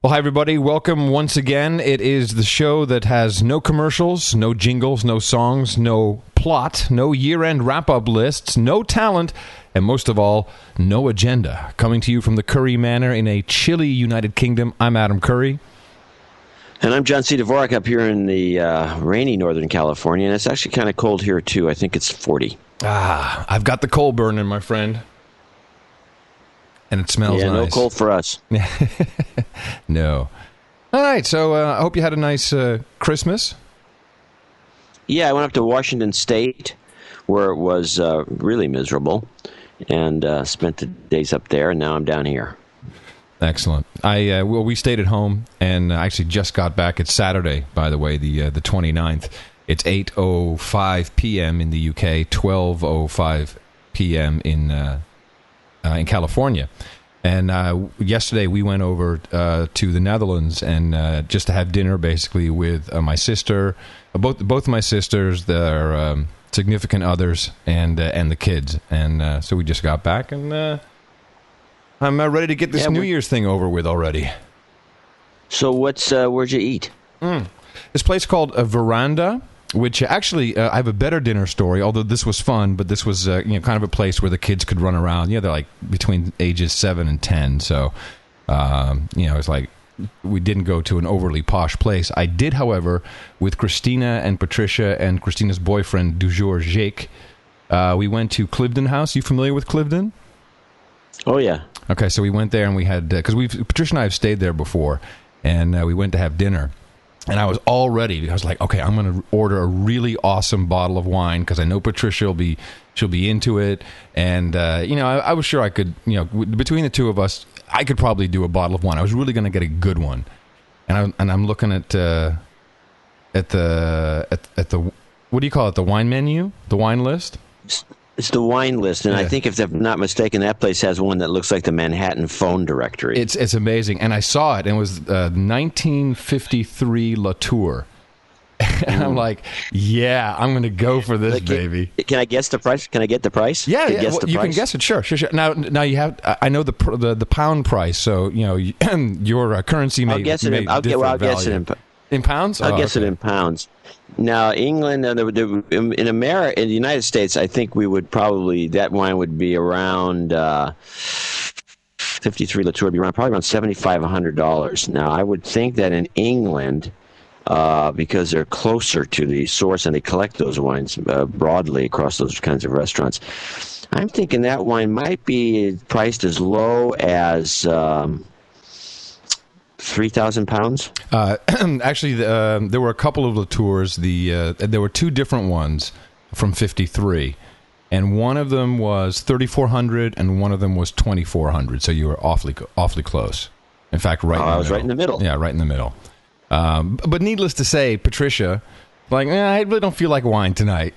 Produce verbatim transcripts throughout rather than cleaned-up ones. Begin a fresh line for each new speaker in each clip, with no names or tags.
Well, hi, everybody. Welcome once again. It is the show that has no commercials, no jingles, no songs, no plot, no year-end wrap-up lists, no talent, and most of all, no agenda. Coming to you from the Curry Manor in a chilly United Kingdom, I'm Adam Curry.
And I'm John C. Dvorak up here in the uh, rainy Northern California, and it's actually kind of cold here, too. I think it's forty.
Ah, I've got the coal burning, my friend. And it smells
yeah,
nice.
Yeah, no cold for us.
No. All right, so uh, I hope you had a nice uh, Christmas.
Yeah, I went up to Washington State, where it was uh, really miserable, and uh, spent the days up there, and now I'm down here.
Excellent. I uh, well, we stayed at home, and I actually just got back. It's Saturday, by the way, the uh, the twenty-ninth. It's eight oh five p.m. in the U K, twelve oh five p.m. in uh, uh, in California. And uh, yesterday we went over uh, to the Netherlands and uh, just to have dinner, basically, with uh, my sister, uh, both both my sisters, their um, significant others, and uh, and the kids. And uh, so we just got back, and uh, I'm uh, ready to get this
yeah,
New Year's thing over with already.
So what's uh, where'd you eat?
Mm. This place called a Veranda, which actually uh, I have a better dinner story. Although this was fun, but this was uh, you know kind of a place where the kids could run around. You know, they're like between ages seven and ten, so um, you know it's like we didn't go to an overly posh place. I did, however, with Christina and Patricia and Christina's boyfriend du jour, Jake. Uh, we went to Cliveden House. You familiar with Cliveden?
Oh yeah.
Okay, so we went there and we had because uh, we Patricia and I have stayed there before, and uh, we went to have dinner. And I was all ready. I was like, okay, I'm going to order a really awesome bottle of wine because I know Patricia will be she'll be into it. And uh, you know, I, I was sure I could. You know, w- between the two of us, I could probably do a bottle of wine. I was really going to get a good one. And I and I'm looking at uh, at the at, at the what do you call it? The wine menu, the wine list.
It's the wine list, and yeah. I think if I'm not mistaken, that place has one that looks like the Manhattan phone directory.
It's it's amazing, and I saw it, and it was uh, nineteen fifty-three Latour. And I'm like, yeah, I'm going to go for this,
can,
baby.
Can I guess the price? Can I get the price?
Yeah,
can
yeah
guess
well,
the
you
price?
can guess it. Sure, sure, sure. Now, now you have. I know the the, the pound price, so you know your uh, currency may.
I'll guess it.
May
In, I'll, get, well, I'll guess it in,
in pounds.
I'll
oh,
guess
okay.
it in pounds. Now, England, uh, the, the, in America, in the United States, I think we would probably that wine would be around uh, fifty-three Latour would be around probably around seventy-five hundred dollars. Now, I would think that in England, uh, because they're closer to the source and they collect those wines uh, broadly across those kinds of restaurants, I'm thinking that wine might be priced as low as. Um, Three thousand pounds.
Uh, actually, the, uh, there were a couple of Latours. The uh, there were two different ones from fifty-three, and one of them was thirty-four hundred, and one of them was twenty-four hundred. So you were awfully awfully close. In fact, right.
Oh,
in the
I was
middle.
right in the middle.
Yeah, right in the middle. Um, but needless to say, Patricia, like, eh, I really don't feel like wine tonight.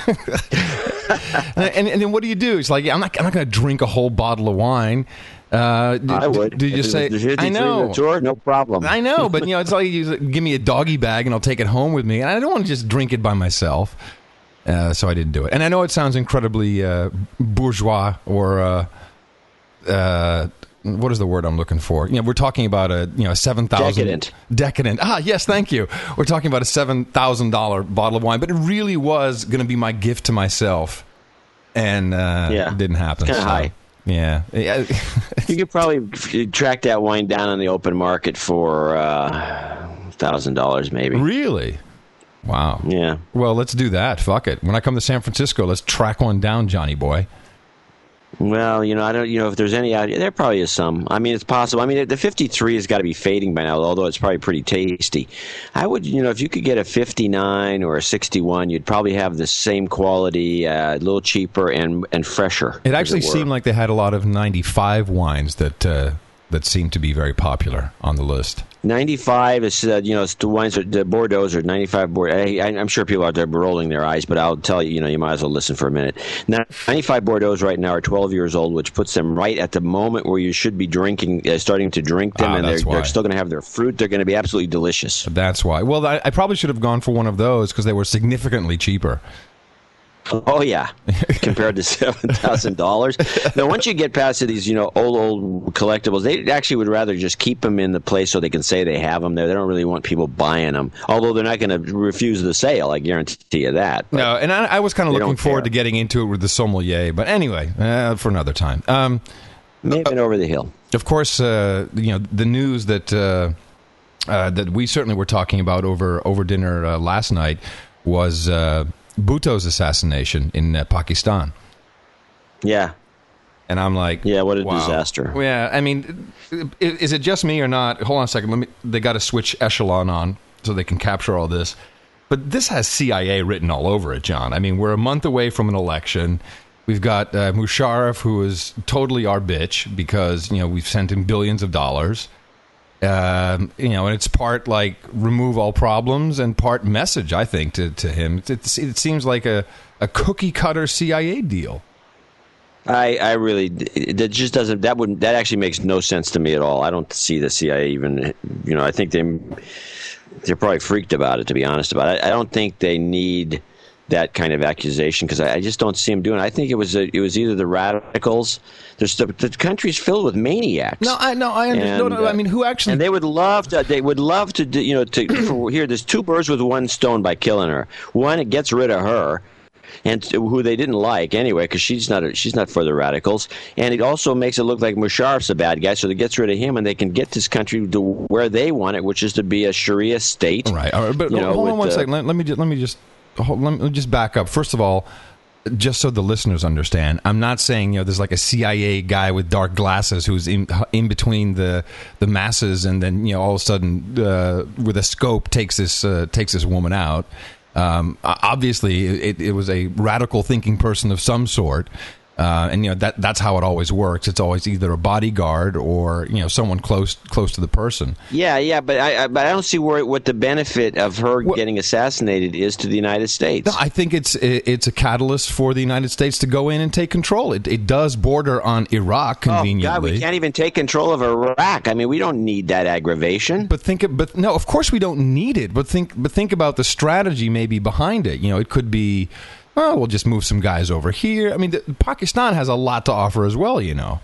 and, and and then what do you do? It's like, yeah, I'm not I'm not going to drink a whole bottle of wine. Uh, d-
I would.
Did you say? I know.
Tour, no problem.
I know, but you know, it's like you give me a doggy bag and I'll take it home with me, and I don't want to just drink it by myself. Uh, so I didn't do it. And I know it sounds incredibly uh, bourgeois or uh, uh, what is the word I'm looking for? You know, we're talking about a you know seven thousand
decadent.
Decadent. Ah, yes, thank you. We're talking about a seven thousand dollar bottle of wine, but it really was going to be my gift to myself, and uh,
yeah.
it didn't happen.
Kind of
so.
high.
Yeah.
You could probably track that wine down on the open market for uh, one thousand dollars maybe.
Really? Wow.
Yeah.
Well, let's do that. Fuck it. When I come to San Francisco, let's track one down, Johnny boy.
Well, you know, I don't. You know, if there's any out, there probably is some. I mean, it's possible. I mean, the fifty-three has got to be fading by now, although it's probably pretty tasty. I would, you know, if you could get a fifty-nine or a sixty-one, you'd probably have the same quality, uh, a little cheaper and and fresher.
It actually
it
seemed like they had a lot of ninety-five wines that uh, that seemed to be very popular on the list.
ninety-five is, uh, you know, it's the wines are, the Bordeaux's are ninety-five Bordeaux. I, I'm sure people out there are rolling their eyes, but I'll tell you, you know, you might as well listen for a minute. Now, ninety-five Bordeaux's right now are twelve years old, which puts them right at the moment where you should be drinking, uh, starting to drink them,
ah,
and they're, they're still going to have their fruit. They're going to be absolutely delicious.
That's why. Well, I, I probably should have gone for one of those because they were significantly cheaper.
Oh yeah, compared to seven thousand dollars. Now, once you get past these, you know, old old collectibles, they actually would rather just keep them in the place so they can say they have them there. They don't really want people buying them. Although they're not going to refuse the sale, I guarantee you that. But
no, and I, I was kind of looking forward
care.
to getting into it with the sommelier, but anyway, uh, for another time. Um,
Maybe uh, over the hill.
Of course, uh, you know the news that uh, uh, that we certainly were talking about over over dinner uh, last night was. Uh, Bhutto's assassination in uh, Pakistan.
Yeah.
And I'm like...
Yeah, what a
wow.
disaster.
Yeah, I mean, is it just me or not? Hold on a second. Let me. They got to switch Echelon on so they can capture all this. But this has C I A written all over it, John. I mean, we're a month away from an election. We've got uh, Musharraf, who is totally our bitch because, you know, we've sent him billions of dollars. Um, you know, and it's part like remove all problems and part message, I think, to, to him. It, it, it seems like a, a cookie cutter C I A deal.
I, I really, that just doesn't, that would, that actually makes no sense to me at all. I don't see the C I A even, you know, I think they, they're probably freaked about it, to be honest about it. I, I don't think they need that kind of accusation because I, I just don't see him doing it. I think it was a, it was either the radicals. There's the, the country's filled with maniacs.
No, I no, I understand. No, no, I mean, who actually?
And they would love to. They would love to. Do, you know, to for, here. There's two birds with one stone by killing her. One, it gets rid of her, and who they didn't like anyway, because she's not. She's not for the radicals, and it also makes it look like Musharraf's a bad guy. So it gets rid of him, and they can get this country to where they want it, which is to be a Sharia state.
Right. All right. But
you know,
hold on one
the,
second. Let, let me just, let me just. Hold, let me just back up. First of all, just so the listeners understand, I'm not saying, you know, there's like a C I A guy with dark glasses who's in in between the the masses, and then, you know, all of a sudden uh, with a scope takes this uh, takes this woman out. Um, obviously, it, it was a radical thinking person of some sort. Uh, and, you know, that that's how it always works. It's always either a bodyguard or, you know, someone close close to the person.
Yeah, yeah, but I, I but I don't see where what the benefit of her
well,
getting assassinated is to the United States.
No, I think it's it's a catalyst for the United States to go in and take control. It it does border on Iraq conveniently.
Oh God, we can't even take control of Iraq. I mean, we don't need that aggravation.
But think, but no, of course we don't need it. But think, but think about the strategy maybe behind it. You know, it could be. Oh, we'll just move some guys over here. I mean, the, Pakistan has a lot to offer as well, you know.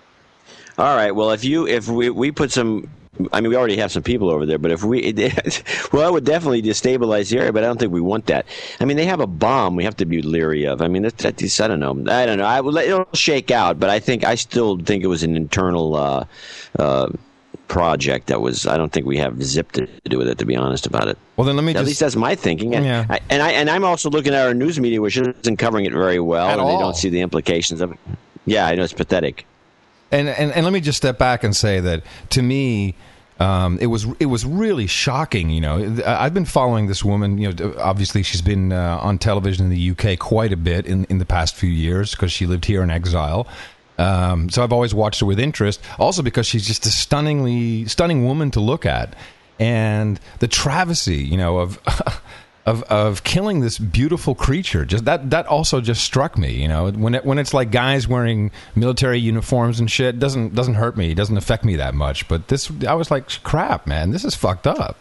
All right. Well, if you if we, we put some, I mean, we already have some people over there, but if we, well, it would definitely destabilize the area. But I don't think we want that. I mean, they have a bomb we have to be leery of. I mean, that, that, I don't know. I don't know. I will. It'll shake out, but I think I still think it was an internal. Uh, uh, project that was I don't think we have zip to do with it, to be honest about it.
Well, then let me
at
just,
least that's my thinking. And,
yeah.
I, and I and I'm also looking at our news media, which isn't covering it very well,
At
and
all.
they don't see the implications of it. Yeah, I know it's pathetic.
And and, and let me just step back and say that to me, um, it was it was really shocking. You know, I've been following this woman. You know, obviously she's been uh, on television in the U K quite a bit in in the past few years because she lived here in exile. Um, so I've always watched her with interest, also because she's just a stunningly stunning woman to look at, and the travesty, you know, of of of killing this beautiful creature. Just that that also just struck me. You know, when it, when it's like guys wearing military uniforms and shit, doesn't doesn't hurt me, doesn't affect me that much. But this, I was like, crap, man, this is fucked up.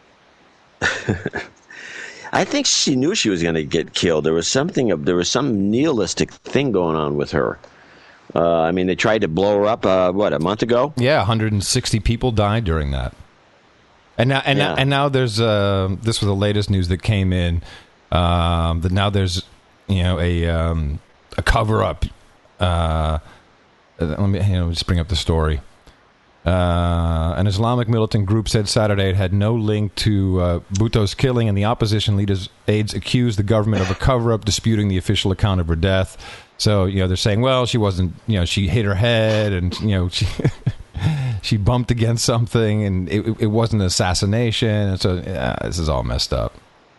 I think she knew she was going to get killed. There was something. There was some nihilistic thing going on with her. Uh, I mean, they tried to blow her up, uh, what, a month ago?
Yeah, one hundred sixty people died during that. And now, and
yeah.
now, and now there's uh, this was the latest news that came in. Um, that now there's, you know, a um, a cover up. Uh, let me you know, just bring up the story. Uh, an Islamic militant group said Saturday it had no link to uh, Bhutto's killing, and the opposition leader's aides accused the government of a cover-up, disputing the official account of her death. So, you know, they're saying, well, she wasn't, you know, she hit her head, and, you know, she she bumped against something, and it, it wasn't an assassination. And so, yeah, this is all messed up.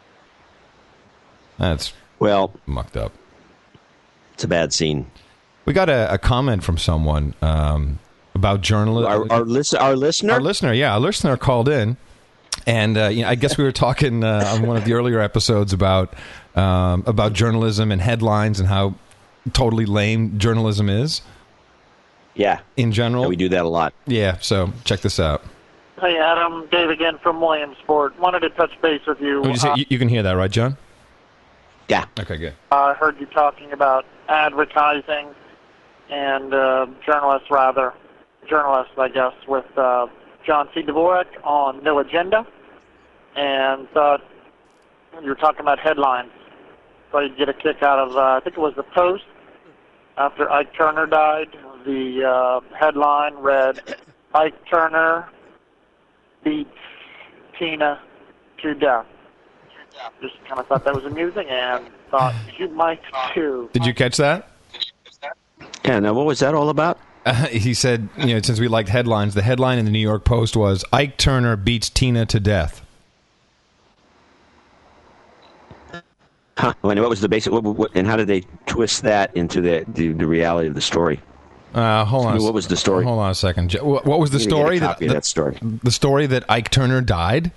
That's
well
mucked up.
It's a bad scene.
We got a, a comment from someone. Um, About journalism,
our our, lis- our listener,
our listener, yeah, our listener called in, and uh, you know, I guess we were talking uh, on one of the earlier episodes about um, about journalism and headlines and how totally lame journalism is.
Yeah,
in general,
yeah, we do that a lot.
Yeah, so check this out.
Hey, Adam, Dave again from Williamsport. Wanted to touch base with you.
You, say,
uh,
you, you can hear that, right, John?
Yeah.
Okay, good.
I heard you talking about advertising and uh, journalists, rather, journalists, I guess, with uh, John C. Dvorak on No Agenda, and thought you were talking about headlines. So you'd get a kick out of, uh, I think it was the Post, after Ike Turner died. The uh, headline read, Ike Turner beats Tina to death. Just kind of thought that was amusing and thought you might too.
Did you catch that?
Yeah, now what was that all about?
Uh, he said, you know, since we liked headlines, the headline in the New York Post was, Ike Turner beats Tina to death.
Huh. And what was the basic, what, what, and how did they twist that into the, the, the reality of the story?
Uh, hold on.
I mean, what was the story?
Hold on a second. What was the story?
That,
that,
that story.
The story that Ike Turner died?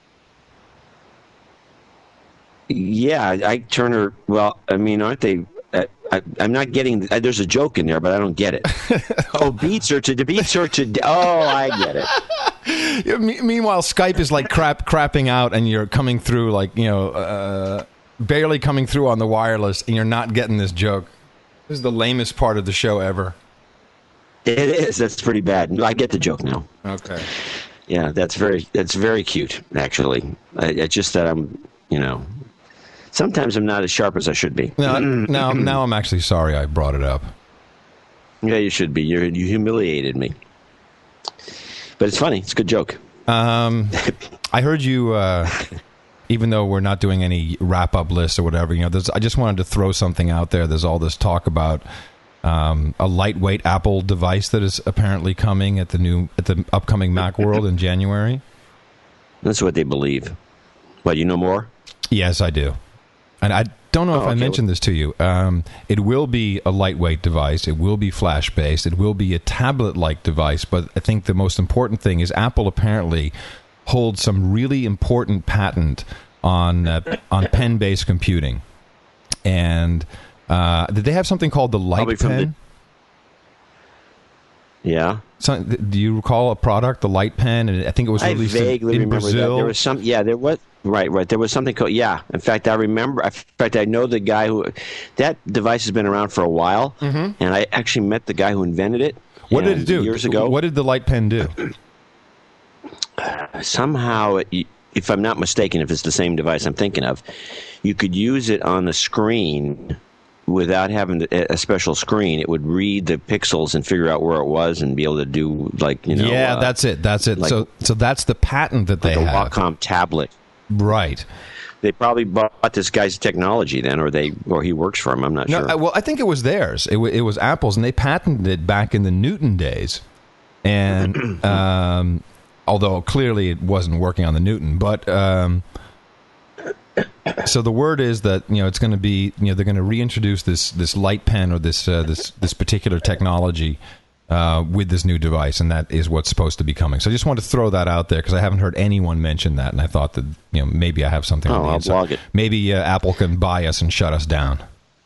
Yeah, Ike Turner. Well, I mean, aren't they? I, I, I'm not getting. There's a joke in there, but I don't get it. oh, beats her to beats her to. Oh, I get it.
Yeah, me, meanwhile, Skype is like crap, crapping out, and you're coming through like you know, uh, barely coming through on the wireless, and you're not getting this joke. This is the lamest part of the show ever.
It is. That's pretty bad. I get the joke now.
Okay.
Yeah, that's very. That's very cute, actually. I, it's just that I'm, you know. Sometimes I'm not as sharp as I should be.
Now, now, now I'm actually sorry I brought it up.
Yeah, you should be. You're, you humiliated me. But it's funny. It's a good joke.
Um, I heard you, uh, even though we're not doing any wrap-up lists or whatever, you know, there's, I just wanted to throw something out there. There's all this talk about um, a lightweight Apple device that is apparently coming at the new at the upcoming Macworld in January.
That's what they believe. What, you know more?
Yes, I do. And I don't know
oh,
if I
okay.
mentioned this to you. Um, it will be a lightweight device. It will be flash-based. It will be a tablet-like device. But I think the most important thing is Apple apparently holds some really important patent on uh, on pen-based computing. And uh, did they have something called the Light Pen?
The... Yeah.
So, do you recall a product, the Light Pen? And I think it was released
I vaguely
in, in
remember
Brazil.
That. There was some. Yeah, there was. Right, right. There was something called, yeah. In fact, I remember, in fact, I know the guy who, that device has been around for a while, mm-hmm. and I actually met the guy who invented it.
What did it do?
Years ago.
What did the Light Pen do?
Uh, somehow, it, if I'm not mistaken, if it's the same device I'm thinking of, you could use it on the screen without having a special screen. It would read the pixels and figure out where it was and be able to do, like, you know.
Yeah,
uh,
that's it. That's it. Like, so, so that's the patent that
like
they
a
have.
Wacom tablet.
Right.
They probably bought this guy's technology then, or they, or he works for him. I'm not
no,
sure.
I, well, I think it was theirs. It, w- it was Apple's, and they patented it back in the Newton days. And um, although clearly it wasn't working on the Newton, but um, so the word is that you know it's going to be you know they're going to reintroduce this this Light Pen or this uh, this this particular technology. Uh, with this new device, and that is what's supposed to be coming. So I just wanted to throw that out there because I haven't heard anyone mention that, and I thought that you know maybe I have something.
Oh,
on the
I'll
inside.
blog it.
Maybe uh, Apple can buy us and shut us down.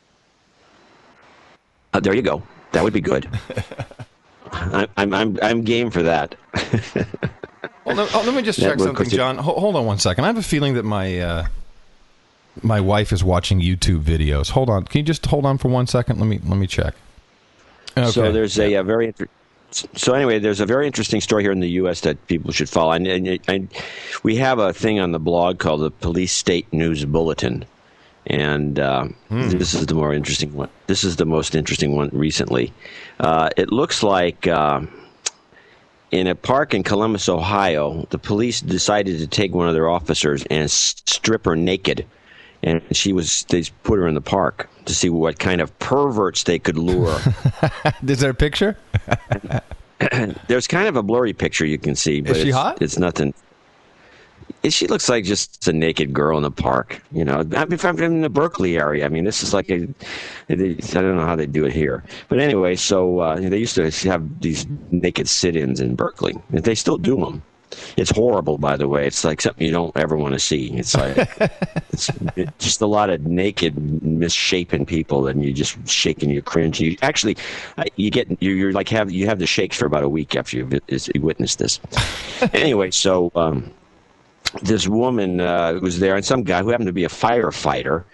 Uh, there you go. That would be good. I, I'm I'm I'm game for that.
Well, let, oh, let me just check something, John. Ho- hold on one second. I have a feeling that my uh, my wife is watching YouTube videos. Hold on. Can you just hold on for one second? Let me let me check. Okay.
So there's a, a very inter- so anyway, there's a very interesting story here in the U S that people should follow. And, and, and we have a thing on the blog called the Police State News Bulletin, and uh, hmm. this is the more interesting one. This is the most interesting one recently. Uh, it looks like uh, in a park in Columbus, Ohio, the police decided to take one of their officers and strip her naked. And she was, they put her in the park to see what kind of perverts they could lure.
Is there a picture?
There's kind of a blurry picture you can see. But
Is she
it's,
hot?
It's nothing. She looks like just a naked girl in the park. You know, if I'm in the Berkeley area, I mean, this is like a, I don't know how they do it here. But anyway, so uh, they used to have these naked sit-ins in Berkeley. They still do them. It's horrible, by the way. It's like something you don't ever want to see. It's like it's just a lot of naked, misshapen people, and you just shake and you cringe. You actually, you get you, you're like have you have the shakes for about a week after you you witness this. Anyway, so um, this woman uh, was there, and some guy who happened to be a firefighter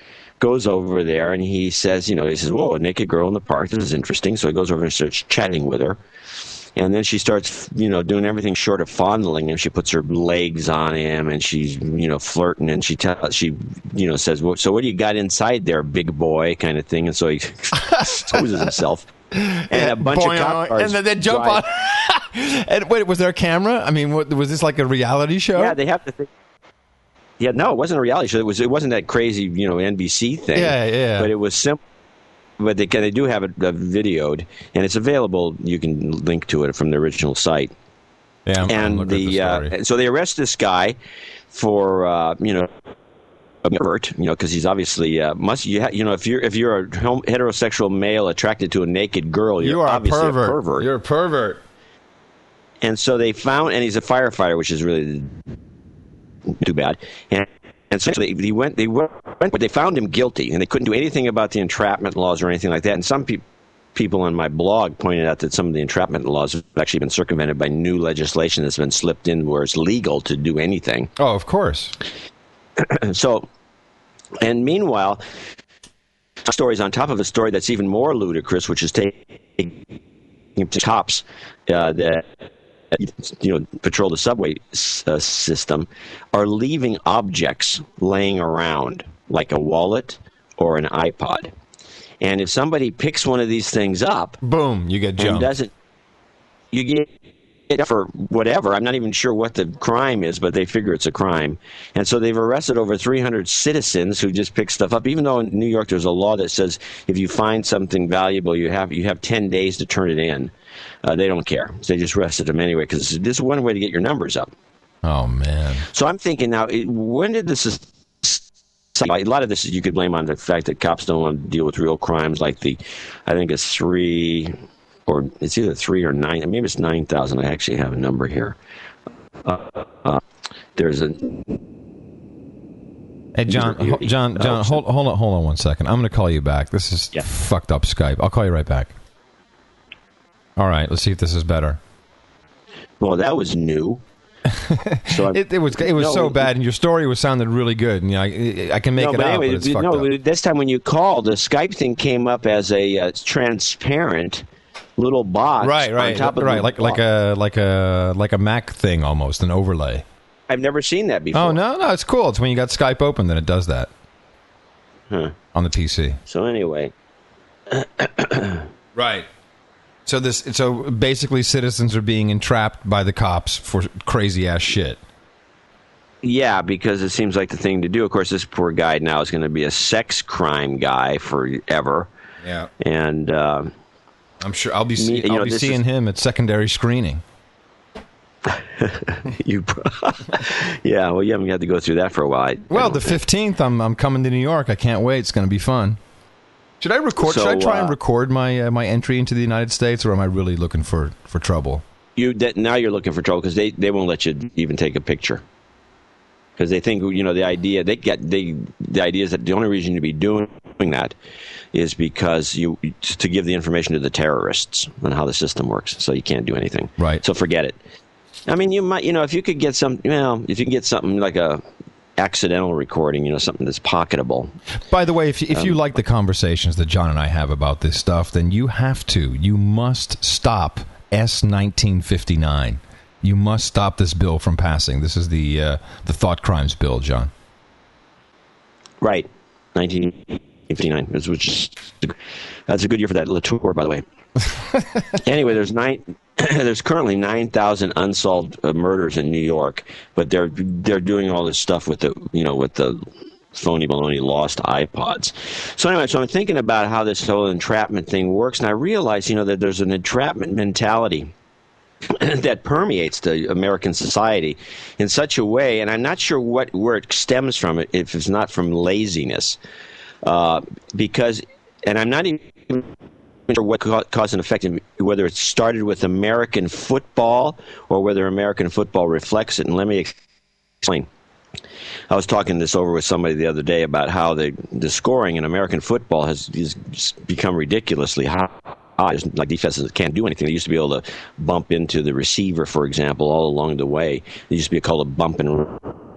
goes over there and he says, you know, he says, whoa, a naked girl in the park. This is interesting. So he goes over and starts chatting with her. And then she starts, you know, doing everything short of fondling him. She puts her legs on him, and she's, you know, flirting. And she tells, she, you know, says, well, "So what do you got inside there, big boy?" kind of thing. And so he exposes himself, and
Yeah,
a bunch
boing,
of cop cars
and then they jump
drive.
on. And wait, was there a camera? I mean, what, was this like a reality show?
Yeah, they have to think. Yeah, no, it wasn't a reality show. It was. It wasn't that crazy, you know, N B C thing.
Yeah, yeah.
But it was simple. But they they do have it uh, videoed, and it's available. You can link to it from the original site.
Yeah, I'm, I'm
and
looking
the,
at the story.
uh, so they arrest this guy for uh, you know a pervert, you know, because he's obviously uh, must you ha- you know if you're if you're a hom- heterosexual male attracted to a naked girl, you're
you are a
obviously
pervert.
a pervert.
You're a pervert.
And so they found, and he's a firefighter, which is really too bad. And And so they, they went, they went, but they found him guilty, and they couldn't do anything about the entrapment laws or anything like that. And some pe- people on my blog pointed out that some of the entrapment laws have actually been circumvented by new legislation that's been slipped in where it's legal to do anything.
Oh, of course.
So, and meanwhile, stories on top of a story that's even more ludicrous, which is taking cops uh, that you know patrol the subway uh, system are leaving objects laying around like a wallet or an iPod, and if somebody picks one of these things up,
boom, you get jumped.
And doesn't you get it for whatever? I'm not even sure what the crime is, but they figure it's a crime, and so they've arrested over three hundred citizens who just pick stuff up. Even though in New York there's a law that says if you find something valuable, you have you have ten days to turn it in. Uh, they don't care. So they just arrested them anyway because this is one way to get your numbers up.
Oh, man.
So I'm thinking now, it, when did this... A lot of this you could blame on the fact that cops don't want to deal with real crimes like the, I think it's three, or it's either three or nine, maybe it's nine thousand. I actually have a number here. Uh, uh, there's a...
Hey, John, ho- John, John, hold, hold on, hold on one second. I'm going to call you back. This is
Yeah.
fucked up Skype. I'll call you right back. All right, let's see if this is better.
Well, that was new. So
it, it was it was
no,
so
it,
bad, and your story was sounded really good. And, you know, I, I can make
no,
it
but
out,
anyway,
but it's fucked
no,
up.
this time when you called, the Skype thing came up as a uh, transparent little box,
Right, right,
on top of
right,
the
like like a like a like a Mac thing almost, an overlay.
I've never seen that before.
Oh no, no, it's cool. It's when you got Skype open, then it does that
Huh.
on the P C.
So anyway,
Right. So this, so basically, citizens are being entrapped by the cops for crazy ass shit.
yeah, because it seems like the thing to do. Of course, this poor guy now is going to be a sex crime guy forever.
Yeah.
And uh,
I'm sure I'll be see-
Me- you
I'll
know,
be
this
seeing
is-
him at secondary screening.
you, yeah, well, you haven't had to go through that for a while. I,
Well,
I
the
don't think.
fifteenth, I'm I'm coming to New York. I can't wait. It's going to be fun. Should I record?
So,
should I try
uh,
and record my uh, my entry into the United States, or am I really looking for, for trouble?
You that now you're looking for trouble because they, they won't let you even take a picture because they think you know the idea they get they the idea is that the only reason you'd be doing that is because you to give the information to the terrorists on how the system works. So you can't do anything.
Right.
So forget it. I mean, you might you know if you could get some you know if you can get something like a accidental recording, you know, something that's pocketable.
By the way, if you, if you
Um,
like the conversations that John and I have about this stuff, then you have to, you must stop S nineteen fifty-nine. You must stop this bill from passing. This is the uh, the thought crimes bill, John.
Right. nineteen fifty-nine, which is that's a good year for that Latour, by the way. Anyway, there's nine. There's currently nine thousand unsolved uh, murders in New York, but they're they're doing all this stuff with the you know with the phony baloney lost iPods. So anyway, so I'm thinking about how this whole entrapment thing works, and I realize you know that there's an entrapment mentality that permeates the American society in such a way, and I'm not sure what where it stems from. It if it's not from laziness, uh, because, and I'm not even sure what cause and effect, whether it started with American football or whether American football reflects it. And let me explain. I was talking this over with somebody the other day about how the the scoring in American football has, has become ridiculously high. Like defenses can't do anything. They used to be able to bump into the receiver, for example, all along the way. It used to be called a bump and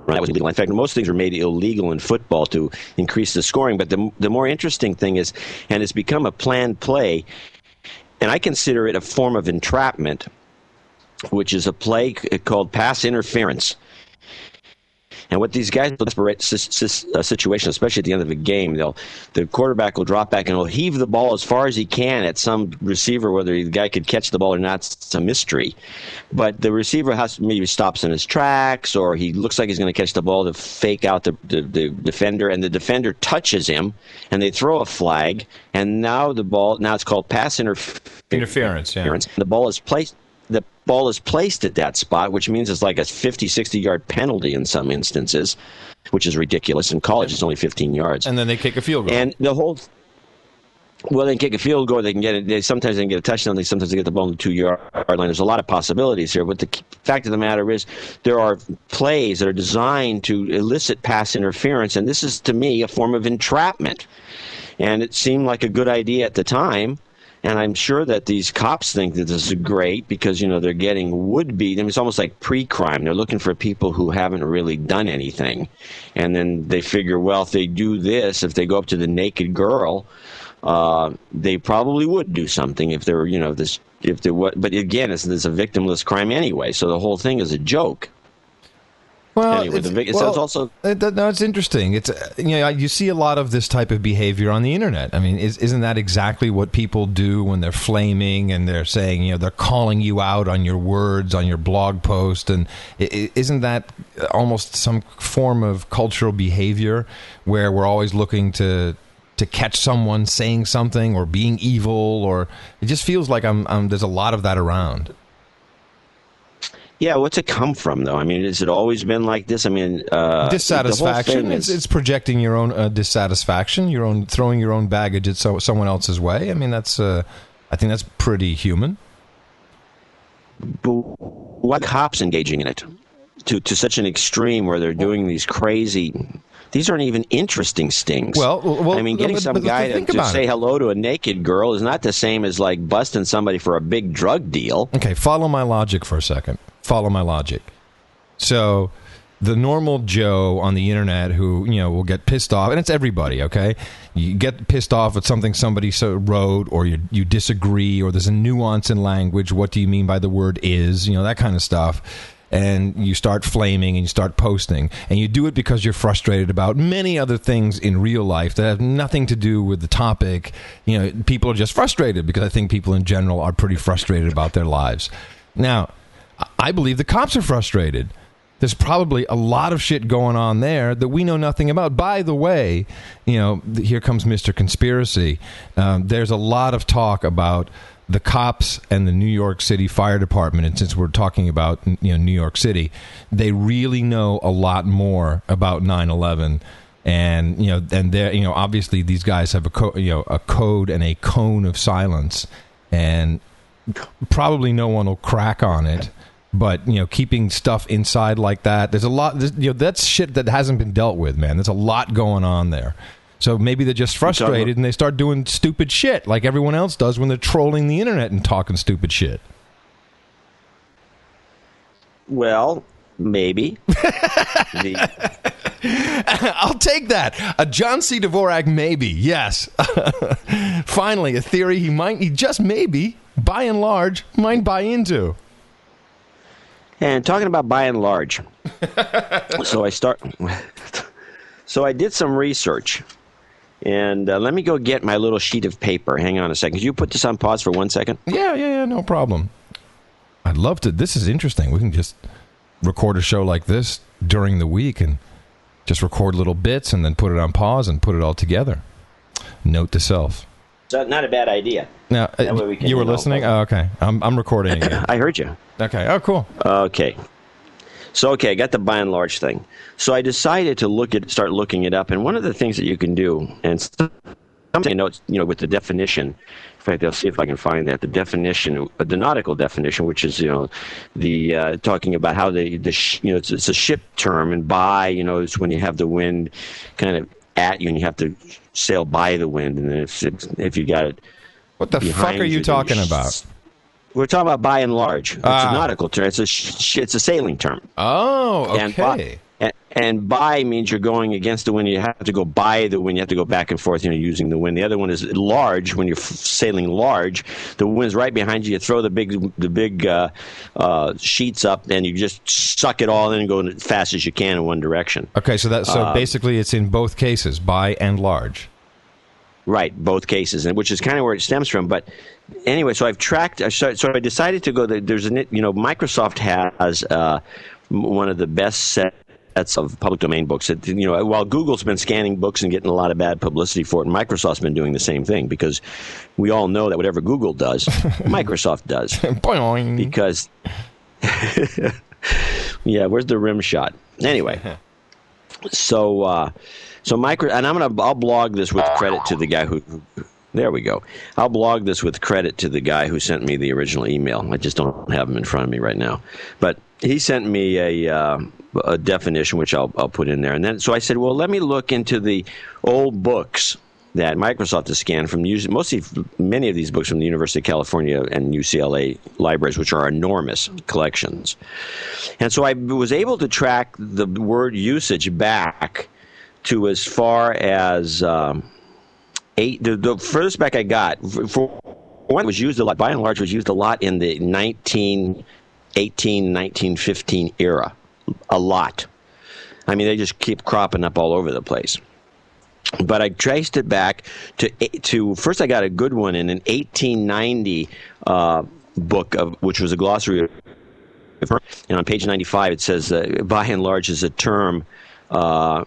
That was illegal. In fact, most things were made illegal in football to increase the scoring. But the the more interesting thing is, and it's become a planned play, and I consider it a form of entrapment, which is a play called pass interference. And what these guys, desperate situation, especially at the end of a game, they'll the quarterback will drop back and he'll heave the ball as far as he can at some receiver. Whether the guy could catch the ball or not, it's a mystery. But the receiver has maybe stops in his tracks, or he looks like he's going to catch the ball to fake out the, the, the defender, and the defender touches him, and they throw a flag, and now the ball now it's called pass interference.
Interference, yeah.
The ball is placed. The ball is placed at that spot, which means it's like a fifty, sixty-yard penalty in some instances, which is ridiculous. In college, it's only fifteen yards.
And then they kick a field goal.
And the whole... Well, they can kick a field goal. They can get it. They, sometimes they can get a touchdown. They sometimes they get the ball on the two-yard line. There's a lot of possibilities here. But the fact of the matter is there are plays that are designed to elicit pass interference, and this is, to me, a form of entrapment. And it seemed like a good idea at the time. And I'm sure that these cops think that this is great because, you know, they're getting would-be. I mean, it's almost like pre-crime. They're looking for people who haven't really done anything. And then they figure, well, if they do this, if they go up to the naked girl, uh, they probably would do something if they were, you know, this. If they what? But again, it's, it's a victimless crime anyway. So the whole thing is a joke.
Well,
anyway,
it's,
the, it's,
well
it's also
it, no, it's interesting. It's uh, you know you see a lot of this type of behavior on the internet. I mean, is, isn't that exactly what people do when they're flaming and they're saying, you know, they're calling you out on your words on your blog post, and isn't that almost some form of cultural behavior where we're always looking to to catch someone saying something or being evil, or it just feels like I'm, I'm there's a lot of that around.
Yeah, what's it come from, though? I mean, has it always been like this? I mean, uh,
dissatisfaction.
Is,
it's, it's projecting your own uh, dissatisfaction, your own throwing your own baggage at so, someone else's way. I mean, that's uh, I think that's pretty human.
But what cops engaging in it to to such an extreme where they're doing these crazy? These aren't even interesting stings.
Well, well
I mean, getting
but,
some
but
guy to, to say
it.
hello to a naked girl is not the same as like busting somebody for a big drug deal.
Okay, follow my logic for a second. Follow my logic. So, the normal Joe on the internet who, you know, will get pissed off, and it's everybody, okay? You get pissed off at something somebody so wrote, or you you disagree, or there's a nuance in language. What do you mean by the word is? You know, that kind of stuff. And you start flaming and you start posting, and you do it because you're frustrated about many other things in real life that have nothing to do with the topic. You know, people are just frustrated because I think people in general are pretty frustrated about their lives. Now, I believe the cops are frustrated. There's probably a lot of shit going on there that we know nothing about. By the way, you know, here comes Mister Conspiracy. Um, there's a lot of talk about the cops and the New York City Fire Department, and since we're talking about, you know, New York City, they really know a lot more about nine eleven, and you know, and they, you know, obviously these guys have a co- you know a code and a cone of silence, and probably no one will crack on it. But you know, keeping stuff inside like that, there's a lot. There's, you know, that's shit that hasn't been dealt with, man. There's a lot going on there. So maybe they're just frustrated and they start doing stupid shit like everyone else does when they're trolling the internet and talking stupid shit. Well,
maybe. the-
I'll take that. A John C. Dvorak maybe, yes. Finally, a theory he might, he just maybe, by and large, might buy into.
And talking about by and large, so I start. So I did some research. And uh, let me go get my little sheet of paper. Hang on a second. Could you put this on pause for one second?
Yeah, yeah, yeah, no problem. I'd love to. This is interesting. We can just record a show like this during the week and just record little bits and then put it on pause and put it all together. Note to self.
So not a bad idea.
Now, uh,
we can,
you were
you know,
listening? Oh, okay. I'm, I'm recording again.
I heard you.
Okay. Oh, cool.
Okay. So, okay, I got the by and large thing. So I decided to look at, start looking it up. And one of the things that you can do, and something notes, you know, with the definition. In fact, I'll see if I can find that. The definition, the nautical definition, which is, you know, the uh, talking about how the, the sh- you know, it's, it's a ship term, and by, you know, is when you have the wind kind of at you and you have to sail by the wind. And then if if you got it,
what the fuck are you, you talking about?
We're talking about by and large. It's
ah.
a nautical term. It's a sh- it's a sailing term.
Oh, okay.
And by, and, And by means you're going against the wind. You have to go by the wind. You have to go back and forth, you know, using the wind. The other one is large. When you're f- sailing large, the wind's right behind you. You throw the big the big uh, uh, sheets up, and you just suck it all in and go as fast as you can in one direction.
Okay, so that so
Uh,
basically it's in both cases, by and large.
Right, both cases, and which is kind of where it stems from. But anyway, so I've tracked. So, so I decided to go. There's a you know Microsoft has uh, one of the best sets of public domain books. It, you know, while Google's been scanning books and getting a lot of bad publicity for it, Microsoft's been doing the same thing, because we all know that whatever Google does, Microsoft does.
Boing.
Because yeah, where's the rim shot? Anyway, so. Uh, So micro, and I'm gonna, I'll blog this with credit to the guy who, who, there we go. I'll blog this with credit to the guy who sent me the original email. I just don't have him in front of me right now. But he sent me a, uh, a definition, which I'll, I'll put in there. And then, so I said, well, let me look into the old books that Microsoft has scanned from, mostly many of these books from the University of California and U C L A libraries, which are enormous collections. And so I was able to track the word usage back to as far as um, eight. The, the furthest back I got, for one, was used a lot. By and large, was used a lot in the nineteen eighteen, nineteen fifteen era. A lot. I mean, they just keep cropping up all over the place. But I traced it back to to first. I got a good one in an eighteen ninety uh, book of which was a glossary. And on page ninety-five, it says, uh, "By and large" is a term. Uh,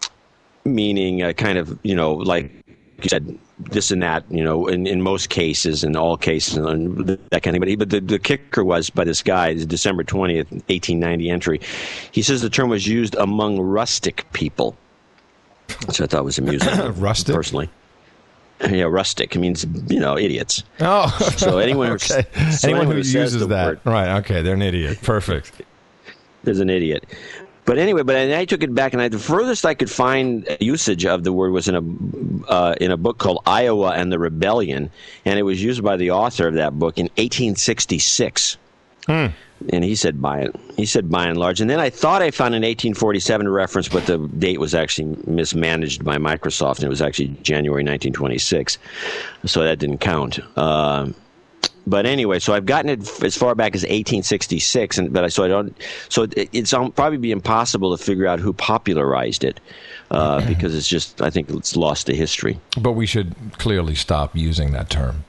meaning uh, kind of, you know, like you said, this and that, you know, in, in most cases, in all cases, and that kind of thing. But the, the kicker was by this guy, the December twentieth, eighteen ninety entry. He says the term was used among rustic people, which I thought was amusing.
Rustic?
Personally. Yeah, rustic. It means, you know, idiots.
Oh.
So anyone who,
okay.
so
anyone who,
who
uses that.
Word,
right, okay, they're an idiot. Perfect.
There's an idiot. But anyway, but I took it back, and I, the furthest I could find usage of the word was in a uh, in a book called Iowa and the Rebellion, and it was used by the author of that book in eighteen sixty-six.
Hmm.
And he said by he said by and large, and then I thought I found an eighteen forty-seven reference, but the date was actually mismanaged by Microsoft, and it was actually January nineteen twenty-six, so that didn't count. Uh, But anyway, so I've gotten it as far back as eighteen sixty-six, and but I so I don't. So it, it's um, probably be impossible to figure out who popularized it uh, because it's just I think it's lost to history.
But we should clearly stop using that term.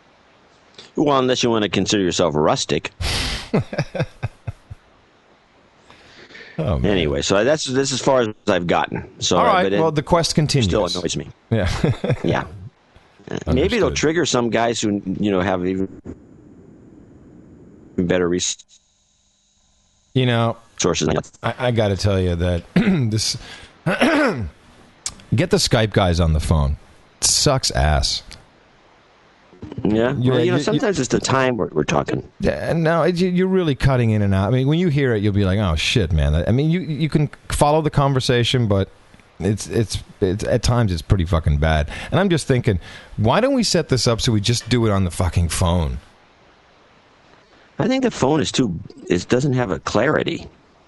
Well, unless you want to consider yourself rustic.
Oh, man.
Anyway, so that's this as far as I've gotten. So,
all right.
but it
Well, the quest continues.
still annoys me.
Yeah.
Yeah. Maybe it'll trigger some guys who, you know, have even better resources.
You know, I, I got to tell you that this get the Skype guys on the phone. It sucks ass.
Yeah,
You're,
well, you know,
you,
sometimes you, it's the time we're, we're talking.
Yeah, no, it, you're really cutting in and out. I mean, when you hear it, you'll be like, "Oh shit, man!" I mean, you you can follow the conversation, but it's it's it's at times it's pretty fucking bad. And I'm just thinking, why don't we set this up so we just do it on the fucking phone?
I think the phone is too. It doesn't have a clarity.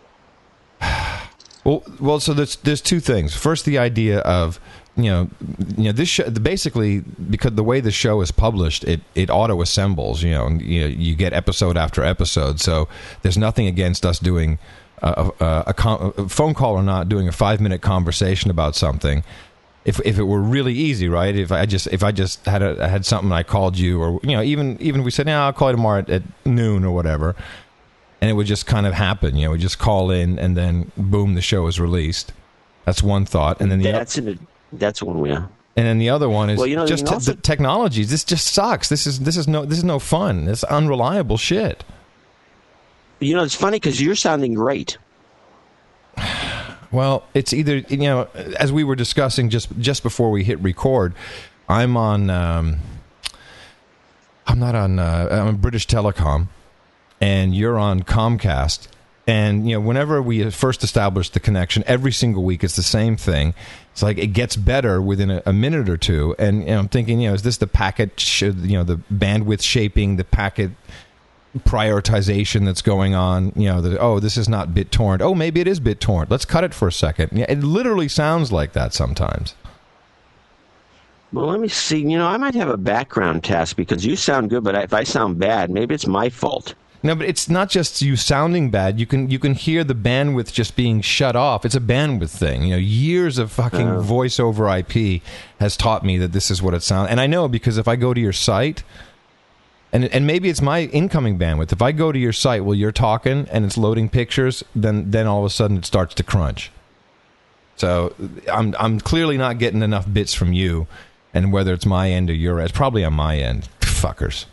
Well, well, so there's there's two things. First, the idea of you know, you know, this show, basically because the way the show is published, it, it auto assembles. You know, and, you know, you get episode after episode. So there's nothing against us doing a, a, a, con- a phone call or not, doing a five minute conversation about something. If if it were really easy, right? If I just if I just had a, had something, I called you, or you know, even even if we said, "Yeah, I'll call you tomorrow at, at noon or whatever," and it would just kind of happen. You know, we just call in, and then boom, the show is released. That's one thought, and then the
that's
other,
a, that's one way.
and then the other one is
well, you know,
just te-
also-
the technologies. This just sucks. This is this is no this is no fun. It's unreliable shit.
You know, it's funny because you're sounding great.
Well, it's either, you know, as we were discussing just just before we hit record, I'm on, um, I'm not on, uh, I'm on British Telecom, and you're on Comcast. And, you know, whenever we first established the connection, every single week it's the same thing. It's like it gets better within a, a minute or two. And, you know, I'm thinking, you know, is this the packet, sh- you know, the bandwidth shaping, the packet prioritization that's going on. You know, that, oh, this is not BitTorrent. Oh, maybe it is BitTorrent. Let's cut it for a second. Yeah, it literally sounds like that sometimes.
Well, let me see. You know, I might have a background task because you sound good, but if I sound bad, maybe it's my fault.
No, but it's not just you sounding bad. You can you can hear the bandwidth just being shut off. It's a bandwidth thing. You know, years of fucking
Oh.
voice over I P has taught me that this is what it sounds. And I know because if I go to your site, and and maybe it's my incoming bandwidth. If I go to your site while you're talking and it's loading pictures, then then all of a sudden it starts to crunch. So I'm I'm clearly not getting enough bits from you, and whether it's my end or your end, it's probably on my end. Fuckers.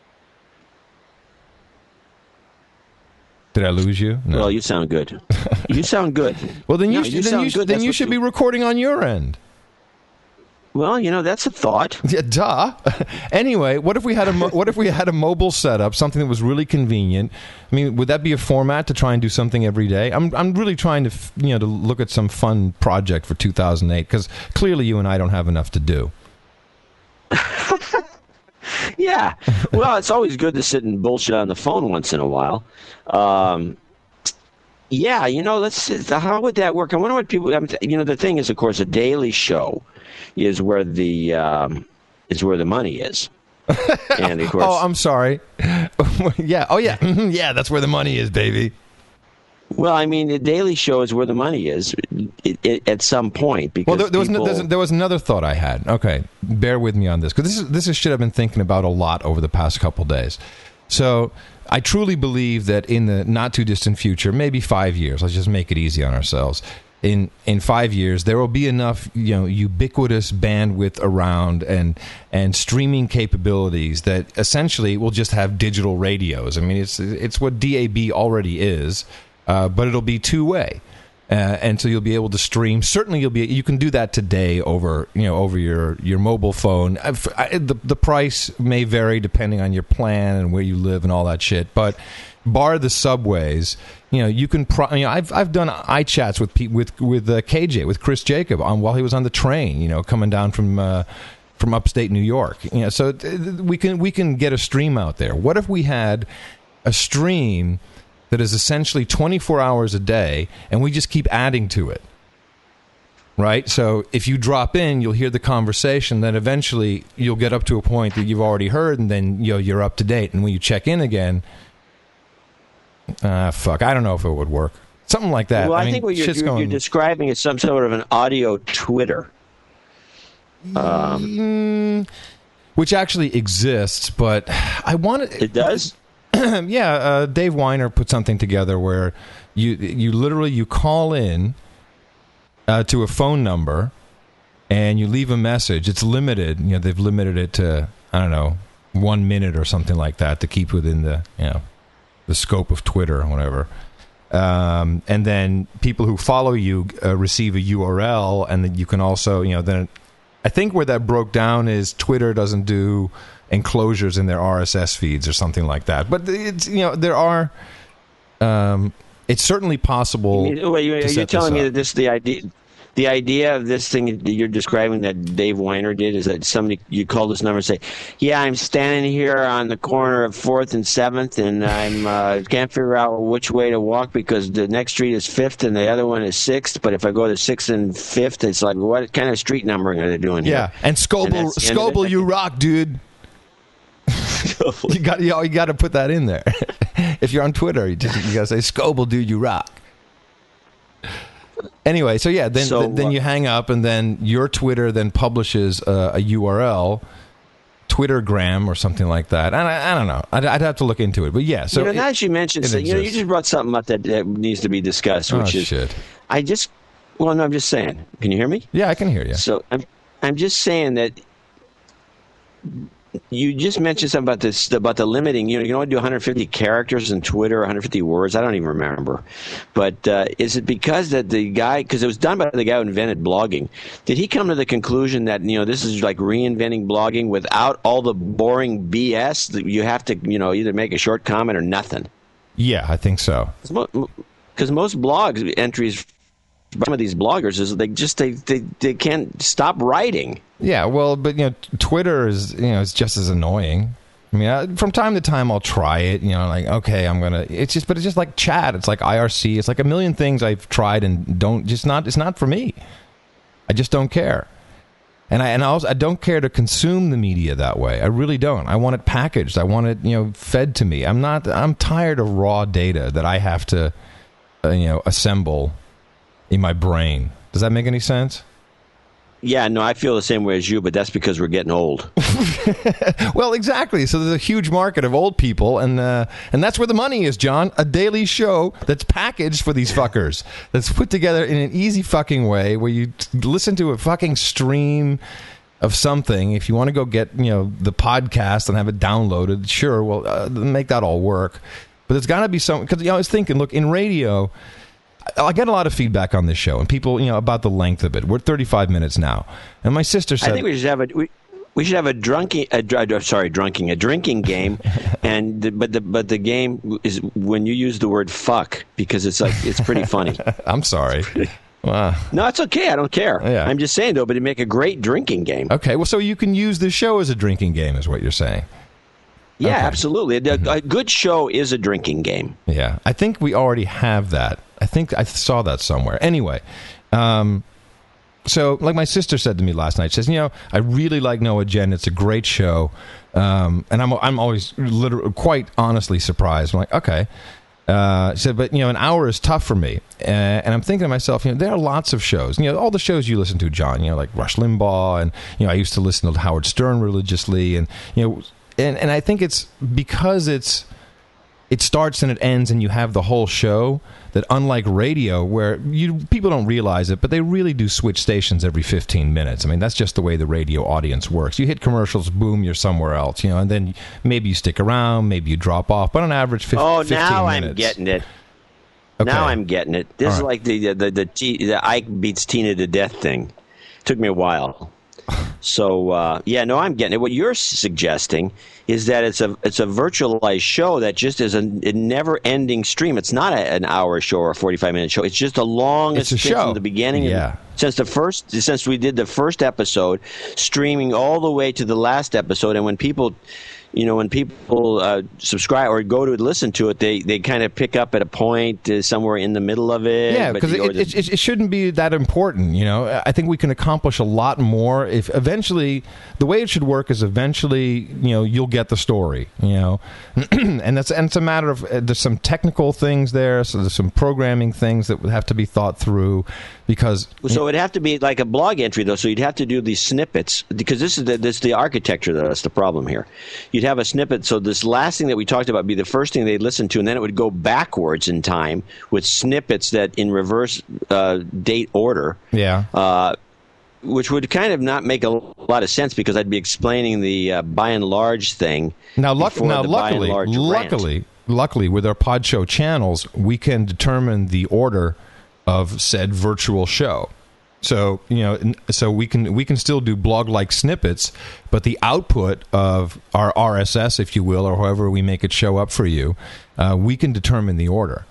Did I lose you? No.
Well, you sound good. You sound good.
Well, then you,
No,
should,
you
then
sound
you, should-
good.
then
That's
you
what
should
you-
be recording on your end.
Well, you know, that's a thought.
Yeah, duh. Anyway, what if we had a mo- what if we had a mobile setup, something that was really convenient? I mean, would that be a format to try and do something every day? I'm I'm really trying to f- you know to look at some fun project for two thousand eight because clearly you and I don't have enough to do.
Yeah. Well, it's always good to sit and bullshit on the phone once in a while. Um, yeah, you know, let's. How would that work? I wonder what people. You know, the thing is, of course, a daily show is where the um, is where the money is. And of course,
Oh, I'm sorry. yeah. Oh, yeah. Yeah, that's where the money is, baby.
well, I mean, the Daily Show is where the money is it, it, at some point. Because
Well, there, there was no,
people,
there's, there was another thought I had. Okay, bear with me on this because this is this is shit I've been thinking about a lot over the past couple days. So I truly believe that in the not too distant future, maybe five years, let's just make it easy on ourselves. In in five years, there will be enough you know ubiquitous bandwidth around and and streaming capabilities that essentially we'll just have digital radios. I mean, it's it's what D A B already is, uh, but it'll be two way. Uh, and so you'll be able to stream. Certainly, you'll be. You can do that today over, you know, over your, your mobile phone. I, I, the the price may vary depending on your plan and where you live and all that shit. But bar the subways, you know, you can. Pro, you know, I've I've done iChats with pe- with with uh, K J with Chris Jacob on while he was on the train. You know, coming down from. Uh, from upstate New York, you know, so th- we can we can get a stream out there. What if we had a stream that is essentially twenty-four hours a day, and we just keep adding to it, right? So if you drop in, you'll hear the conversation. Then eventually, you'll get up to a point that you've already heard, and then you know, you're up to date. And when you check in again, ah, fuck, I don't know if it would work. Something like that.
Well, I,
I mean,
think what you're,
shit's
you're,
going.
you're describing is some sort of an audio Twitter. Um,
Mm, which actually exists, but I want to.
it does.
yeah, uh, Dave Weiner put something together where you you literally you call in uh, to a phone number and you leave a message. It's limited. You know, they've limited it to I don't know one minute or something like that to keep within the you know the scope of Twitter or whatever. Um, and then people who follow you uh, receive a U R L, and then you can also you know then. I think where that broke down is Twitter doesn't do enclosures in their R S S feeds or something like that. But it's you know there are. Um, it's certainly possible.
You mean- wait, you-
to
you're
set
telling
this
me
up.
that this the idea, the idea of this thing that you're describing that Dave Weiner did is that somebody you call this number and say, "Yeah, I'm standing here on the corner of Fourth and Seventh, and I'm uh, can't figure out which way to walk because the next street is Fifth and the other one is Sixth. But if I go to Sixth and Fifth, it's like what kind of street numbering are they doing
Yeah,
here?"
and Scoble,
And that's the end of
Scoble,
it.
you rock, dude. You got you, you got to put that in there. If you're on Twitter, you, just, you got to say Scoble, dude, you rock. Anyway, so yeah, then
So,
then, then
uh,
you hang up, and then your Twitter then publishes uh, a U R L, Twittergram or something like that. And I, I don't know. I'd, I'd have to look into it, but yeah. So
you know,
it-
now that you mentioned,
it
so, you know, you
exists.
just brought something up that, that needs to be discussed,
oh
which is
shit.
I just well, no, I'm just saying. Can you hear me?
Yeah, I can hear you.
So I'm I'm just saying that you just mentioned something about this about the limiting. You know, you can only do one hundred fifty characters in Twitter, one hundred fifty words. I don't even remember. But uh, is it because that the guy? Because it was done by the guy who invented blogging. Did he come to the conclusion that you know this is like reinventing blogging without all the boring B S that you have to you know either make a short comment or nothing?
Yeah, I think so.
Because most blogs entries. Some of these bloggers is they just they, they, they can't stop writing.
Yeah, well, but you know, Twitter is you know it's just as annoying. I mean, I, from time to time, I'll try it. You know, like okay, I'm gonna. It's just, but it's just like chat. It's like I R C. It's like a million things I've tried and don't. Just not. It's not for me. I just don't care. And I and I also I don't care to consume the media that way. I really don't. I want it packaged. I want it, you know, fed to me. I'm not. I'm tired of raw data that I have to, uh, you know, assemble in my brain. Does that make any sense?
Yeah, no, I feel the same way as you, but that's because we're getting old.
Well, exactly. So there's a huge market of old people, and uh, and that's where the money is, John. A daily show that's packaged for these fuckers, that's put together in an easy fucking way, where you t- listen to a fucking stream of something. If you want to go get, you know, the podcast and have it downloaded, sure, well, uh, make that all work. But there's got to be some, because you know, I was thinking, look, in radio, I get a lot of feedback on this show, and people, you know, about the length of it. We're thirty-five minutes now, and my sister said,
I think we should have a we, we should have a drunking, a, dr- sorry, drunking, a drinking game, and the, but the but the game is when you use the word fuck, because it's like it's pretty funny.
I'm sorry. Wow.
No, it's okay. I don't care.
Yeah.
I'm just saying though, but it'd make a great drinking game.
Okay, well, so you can use the show as a drinking game, is what you're saying.
Yeah,
okay.
Absolutely. A,
Mm-hmm.
a good show is a drinking game.
Yeah, I think we already have that. I think I saw that somewhere. Anyway, um, so like my sister said to me last night, she says, you know, I really like No Agenda. It's a great show. Um, and I'm I'm always literally, quite honestly surprised. I'm like, okay. Uh, she said, but, you know, an hour is tough for me. Uh, and I'm thinking to myself, you know, there are lots of shows. You know, all the shows you listen to, John, you know, like Rush Limbaugh. And, you know, I used to listen to Howard Stern religiously. And, you know, and, and I think it's because it's it starts and it ends and you have the whole show, that unlike radio, where you people don't realize it, but they really do switch stations every fifteen minutes. I mean, that's just the way the radio audience works. You hit commercials, boom, you're somewhere else, you know, and then maybe you stick around, maybe you drop off, but on average, fifteen
oh,
minutes. Oh,
now I'm getting it.
Okay.
Now I'm getting it. This
All
is
right.
like the the the, the, the Ike beats Tina to death thing. Took me a while. So uh, yeah, no, I'm getting it. What you're suggesting is that it's a it's a virtualized show that just is a, a never-ending stream. It's not a, an hour show or a forty-five minute show. It's just a long
It's a
stretch
show.
from the beginning.
Yeah.
Since the first, since we did the first episode, streaming all the way to the last episode, and when people. You know, when people uh, subscribe or go to listen to it, they, they kind of pick up at a point uh, somewhere in the middle of it.
Yeah,
but
because
you know,
it, it, it shouldn't be that important. You know, I think we can accomplish a lot more if eventually the way it should work is eventually, you know, you'll get the story. You know, and that's and it's a matter of uh, there's some technical things there, so there's some programming things that would have to be thought through because.
So it'd have to be like a blog entry, though. So you'd have to do these snippets because this is the, this is the architecture that's the problem here. You'd have a snippet. So this last thing that we talked about would be the first thing they'd listen to, and then it would go backwards in time with snippets that in reverse uh, date order.
Yeah.
Uh, which would kind of not make a lot of sense because I'd be explaining the uh, by and large thing.
Now, luck,
before
now
the by and
luckily,
large rant.
luckily, luckily, with our pod show channels, we can determine the order of said virtual show. So you know, n- so we can we can still do blog-like snippets, but the output of our R S S, if you will, or however we make it show up for you, uh, we can determine the order.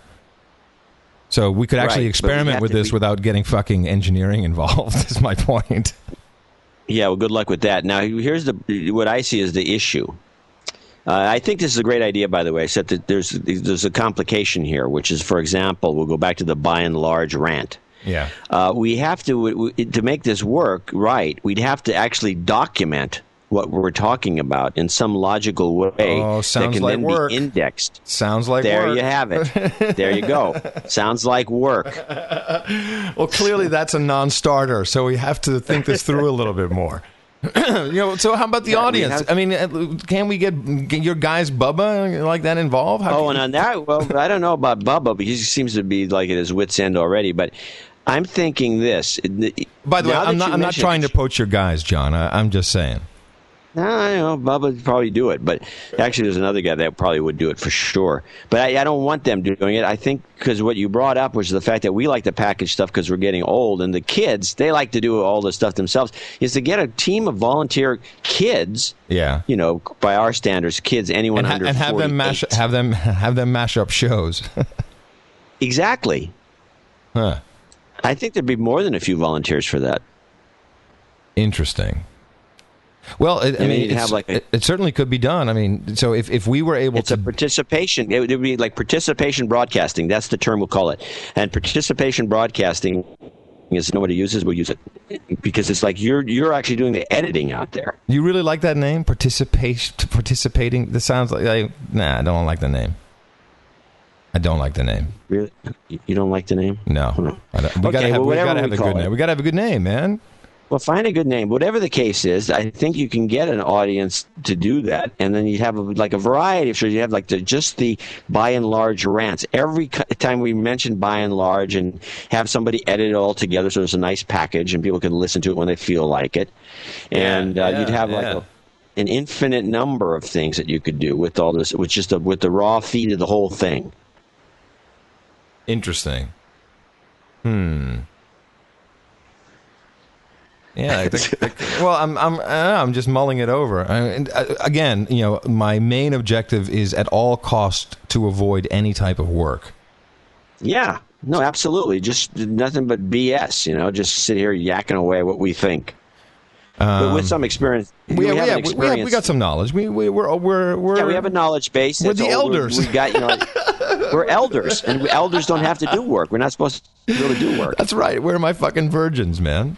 So we could actually
Right, but we
experiment
have
with
to
this
be-
without getting fucking engineering involved. Is my point.
Yeah, well, good luck with that. Now, here's the what I see as the issue. Uh, I think this is a great idea, by the way, except that there's there's a complication here, which is, for example, we'll go back to the by and large rant.
Yeah.
Uh, we have to we, to make this work right. We'd have to actually document what we're talking about in some logical way
Oh,
that
sounds
can
like
then
work.
be indexed.
Sounds like
There
work.
you have it. There you go. Sounds like work.
Well, clearly that's a non-starter, so we have to think this through a little bit more. You know, so how about the
Yeah, we
audience?
have-
I mean, uh, can we get, get your guys Bubba like that involved? How
Oh,
can-
and on that, well, I don't know about Bubba, but he seems to be like at his wit's end already. But I'm thinking this.
By the way,
now that
I'm not.
you
I'm not
mention
trying to
it-
poach your guys, John. I, I'm just saying.
No, I know Bubba would probably do it, but actually, there's another guy that probably would do it for sure. But I, I don't want them doing it. I think because what you brought up was the fact that we like to package stuff because we're getting old, and the kids they like to do all this stuff themselves. Is to get a team of volunteer kids.
Yeah.
You know, by our standards, kids, anyone
And, ha-
under
and have them mash.
forty-eight.
Have them have them mash up shows.
Exactly.
Huh.
I think there'd be more than a few volunteers for that.
Interesting. Well, it, I
And
mean,
you'd
it's-
have like a-
it, it certainly could be done. I mean, so if, if we were able
It's
to,
a participation. It would be like participation broadcasting. That's the term we'll call it. And participation broadcasting is nobody uses. We'll use it because it's like you're you're actually doing the editing out there.
you really like that name, participation, participating. This sounds like, like nah, I don't like the name. I don't like the name.
Really, you don't like the name?
No, I don't, we
Okay,
gotta have,
well,
we
whatever
gotta have
we
a good
call
name.
it.
We gotta have a good name, man.
Well, find a good name. Whatever the case is, I think you can get an audience to do that, and then you have a, like a variety of shows. You have like the, just the by and large rants. Every cu- time we mention by and large, and have somebody edit it all together, so there's a nice package, and people can listen to it when they feel like it. And
Yeah,
uh,
yeah,
you'd have like
yeah.
a, an infinite number of things that you could do with all this, with just a, with the raw feed of the whole thing.
Interesting. Hmm. Yeah, I think, well, I'm I'm uh, I'm just mulling it over. I, and, uh, again, you know, my main objective is at all cost to avoid any type of work.
Yeah, no, absolutely. Just nothing but B S. You know, just sit here yakking away what we think. But with some experience,
We,
we,
we,
have
have,
an
we,
experience.
have, we got some knowledge. We we we're we're, we're
Yeah, we have a knowledge base.
We're
That's
the
all.
elders.
We got, you know, we're elders, and we, elders don't have to do work. We're not supposed to really do work.
That's right. We're my fucking virgins, man.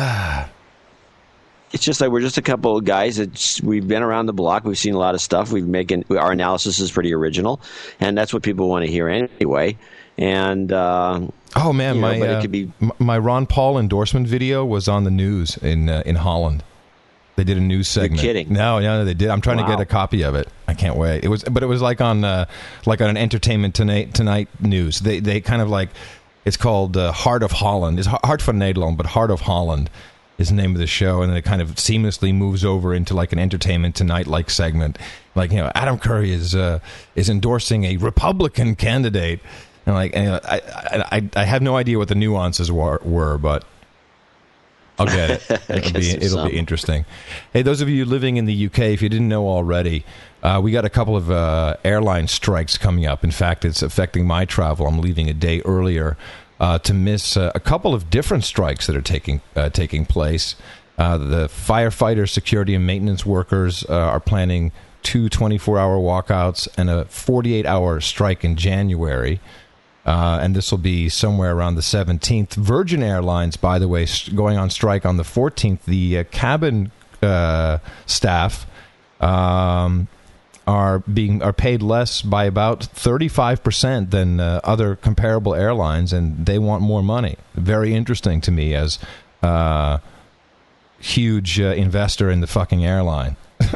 It's just like we're just a couple of guys that we've been around the block. We've seen a lot of stuff. We've making our analysis is pretty original, and that's what people want to hear anyway. And uh,
Oh man,
you know,
my
but it
uh,
could be-
m- my Ron Paul endorsement video was on the news in uh, in Holland. They did a news segment.
kidding.
No, no, they did. I'm trying to
Wow.
get a copy of it. I can't wait. It was, but it was like on uh, like on an Entertainment Tonight Tonight news. They they kind of like it's called uh, Heart of Holland. It's Hart van Nederland, but Heart of Holland is the name of the show, and then it kind of seamlessly moves over into like an Entertainment Tonight like segment. Like, you know, Adam Curry is uh, is endorsing a Republican candidate. And like, and, uh, I, I, I have no idea what the nuances were, were but I'll get it. It'll
guess
be
there's
it'll
some.
be interesting. Hey, those of you living in the U K, if you didn't know already, uh, we got a couple of uh, airline strikes coming up. In fact, it's affecting my travel. I'm leaving a day earlier uh, to miss uh, a couple of different strikes that are taking uh, taking place. Uh, the firefighter, security, and maintenance workers uh, are planning two twenty-four hour walkouts and a forty-eight hour strike in January. Uh, and this will be somewhere around the seventeenth. Virgin Airlines, by the way, s- going on strike on the fourteenth. The uh, cabin uh, staff um, are being are paid less by about thirty-five percent than uh, other comparable airlines, and they want more money. Very interesting to me as a uh, huge uh, investor in the fucking airline.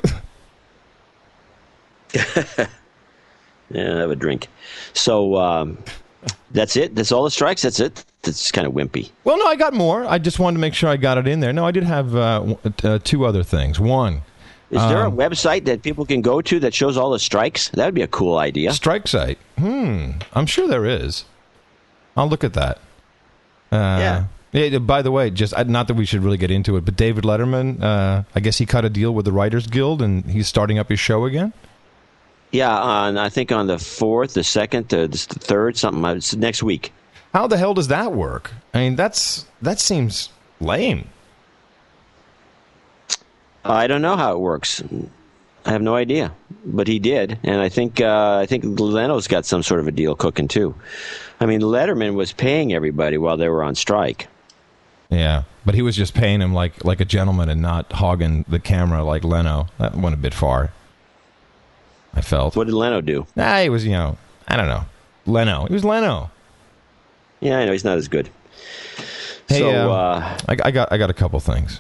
yeah, have a drink. So um, that's it. That's all the strikes. That's it. That's kind of wimpy.
Well, no, I got more. I just wanted to make sure I got it in there. No, I did have uh, w- uh, two other things. One,
Is there
Um,
a website that people can go to that shows all the strikes? That would be a cool idea.
strike site. Hmm. I'm sure there is. I'll look at that. Uh,
Yeah.
yeah. By the way, just uh, not that we should really get into it, but David Letterman, uh, I guess he cut a deal with the Writers Guild, and he's starting up his show again.
Yeah, on I think on the fourth, the second, uh, the third, something. uh, It's next week.
How the hell does that work? I mean, that's that seems lame.
I don't know how it works. I have no idea, but he did, and I think uh, I think Leno's got some sort of a deal cooking too. I mean, Letterman was paying everybody while they were on strike.
Yeah, but he was just paying him like like a gentleman and not hogging the camera like Leno. That went a bit far, I felt.
What did Leno do?
Nah, he was, you know, I don't know. Leno. He was Leno.
Yeah, I know he's not as good.
Hey,
so,
uh,
uh,
I, I got I got a couple things.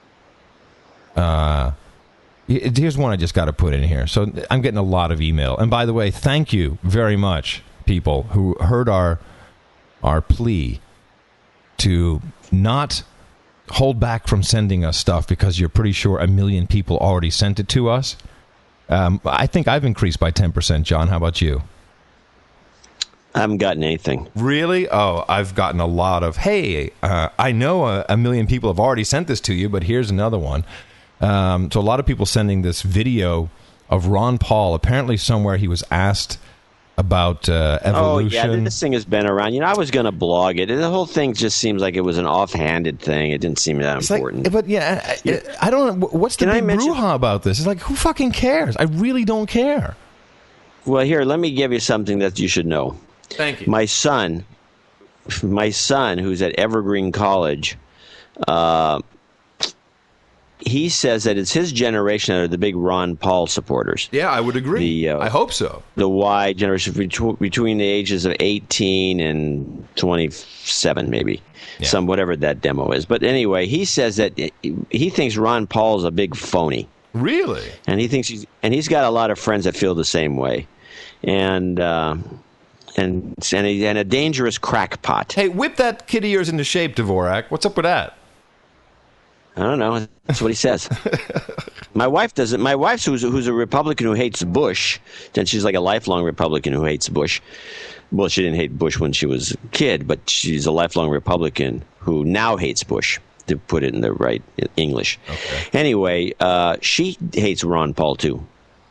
Uh, y- here's one I just got to put in here. So I'm getting a lot of email. And by the way, thank you very much, people who heard our our plea to not hold back from sending us stuff because you're pretty sure a million people already sent it to us. Um, I think I've increased by ten percent, John. How about you?
I haven't gotten anything.
Really? Oh, I've gotten a lot of, hey, uh, I know a, a million people have already sent this to you, but here's another one. Um, so a lot of people sending this video of Ron Paul. Apparently somewhere he was asked about uh, evolution.
Oh, yeah, this thing has been around. You know, I was going to blog it. The whole thing just seems like it was an offhanded thing. It didn't seem that
it's
important.
Like, but yeah, I, yeah. I don't know. What's the
Can
big
mention-
brouhaha about this? It's like, who fucking cares? I really don't care.
Well, here, let me give you something that you should know.
Thank you.
My son, my son, who's at Evergreen College, uh, he says that it's his generation that are the big Ron Paul supporters.
Yeah, I would agree.
The, uh,
I hope so.
The Y generation betw- between the ages of eighteen and twenty-seven, maybe.
Yeah.
Some whatever that demo is. But anyway, he says that he thinks Ron Paul's a big phony.
Really?
And he thinks he's and he's got a lot of friends that feel the same way. And uh, and and a, and a dangerous crackpot.
Hey, whip that kid of yours into shape, Dvorak. What's up with that?
I don't know. That's what he says. My wife doesn't. My wife's who's, who's a Republican who hates Bush, and she's like a lifelong Republican who hates Bush. Well, she didn't hate Bush when she was a kid, but she's a lifelong Republican who now hates Bush, to put it in the right English. Okay. Anyway, uh, she hates Ron Paul, too.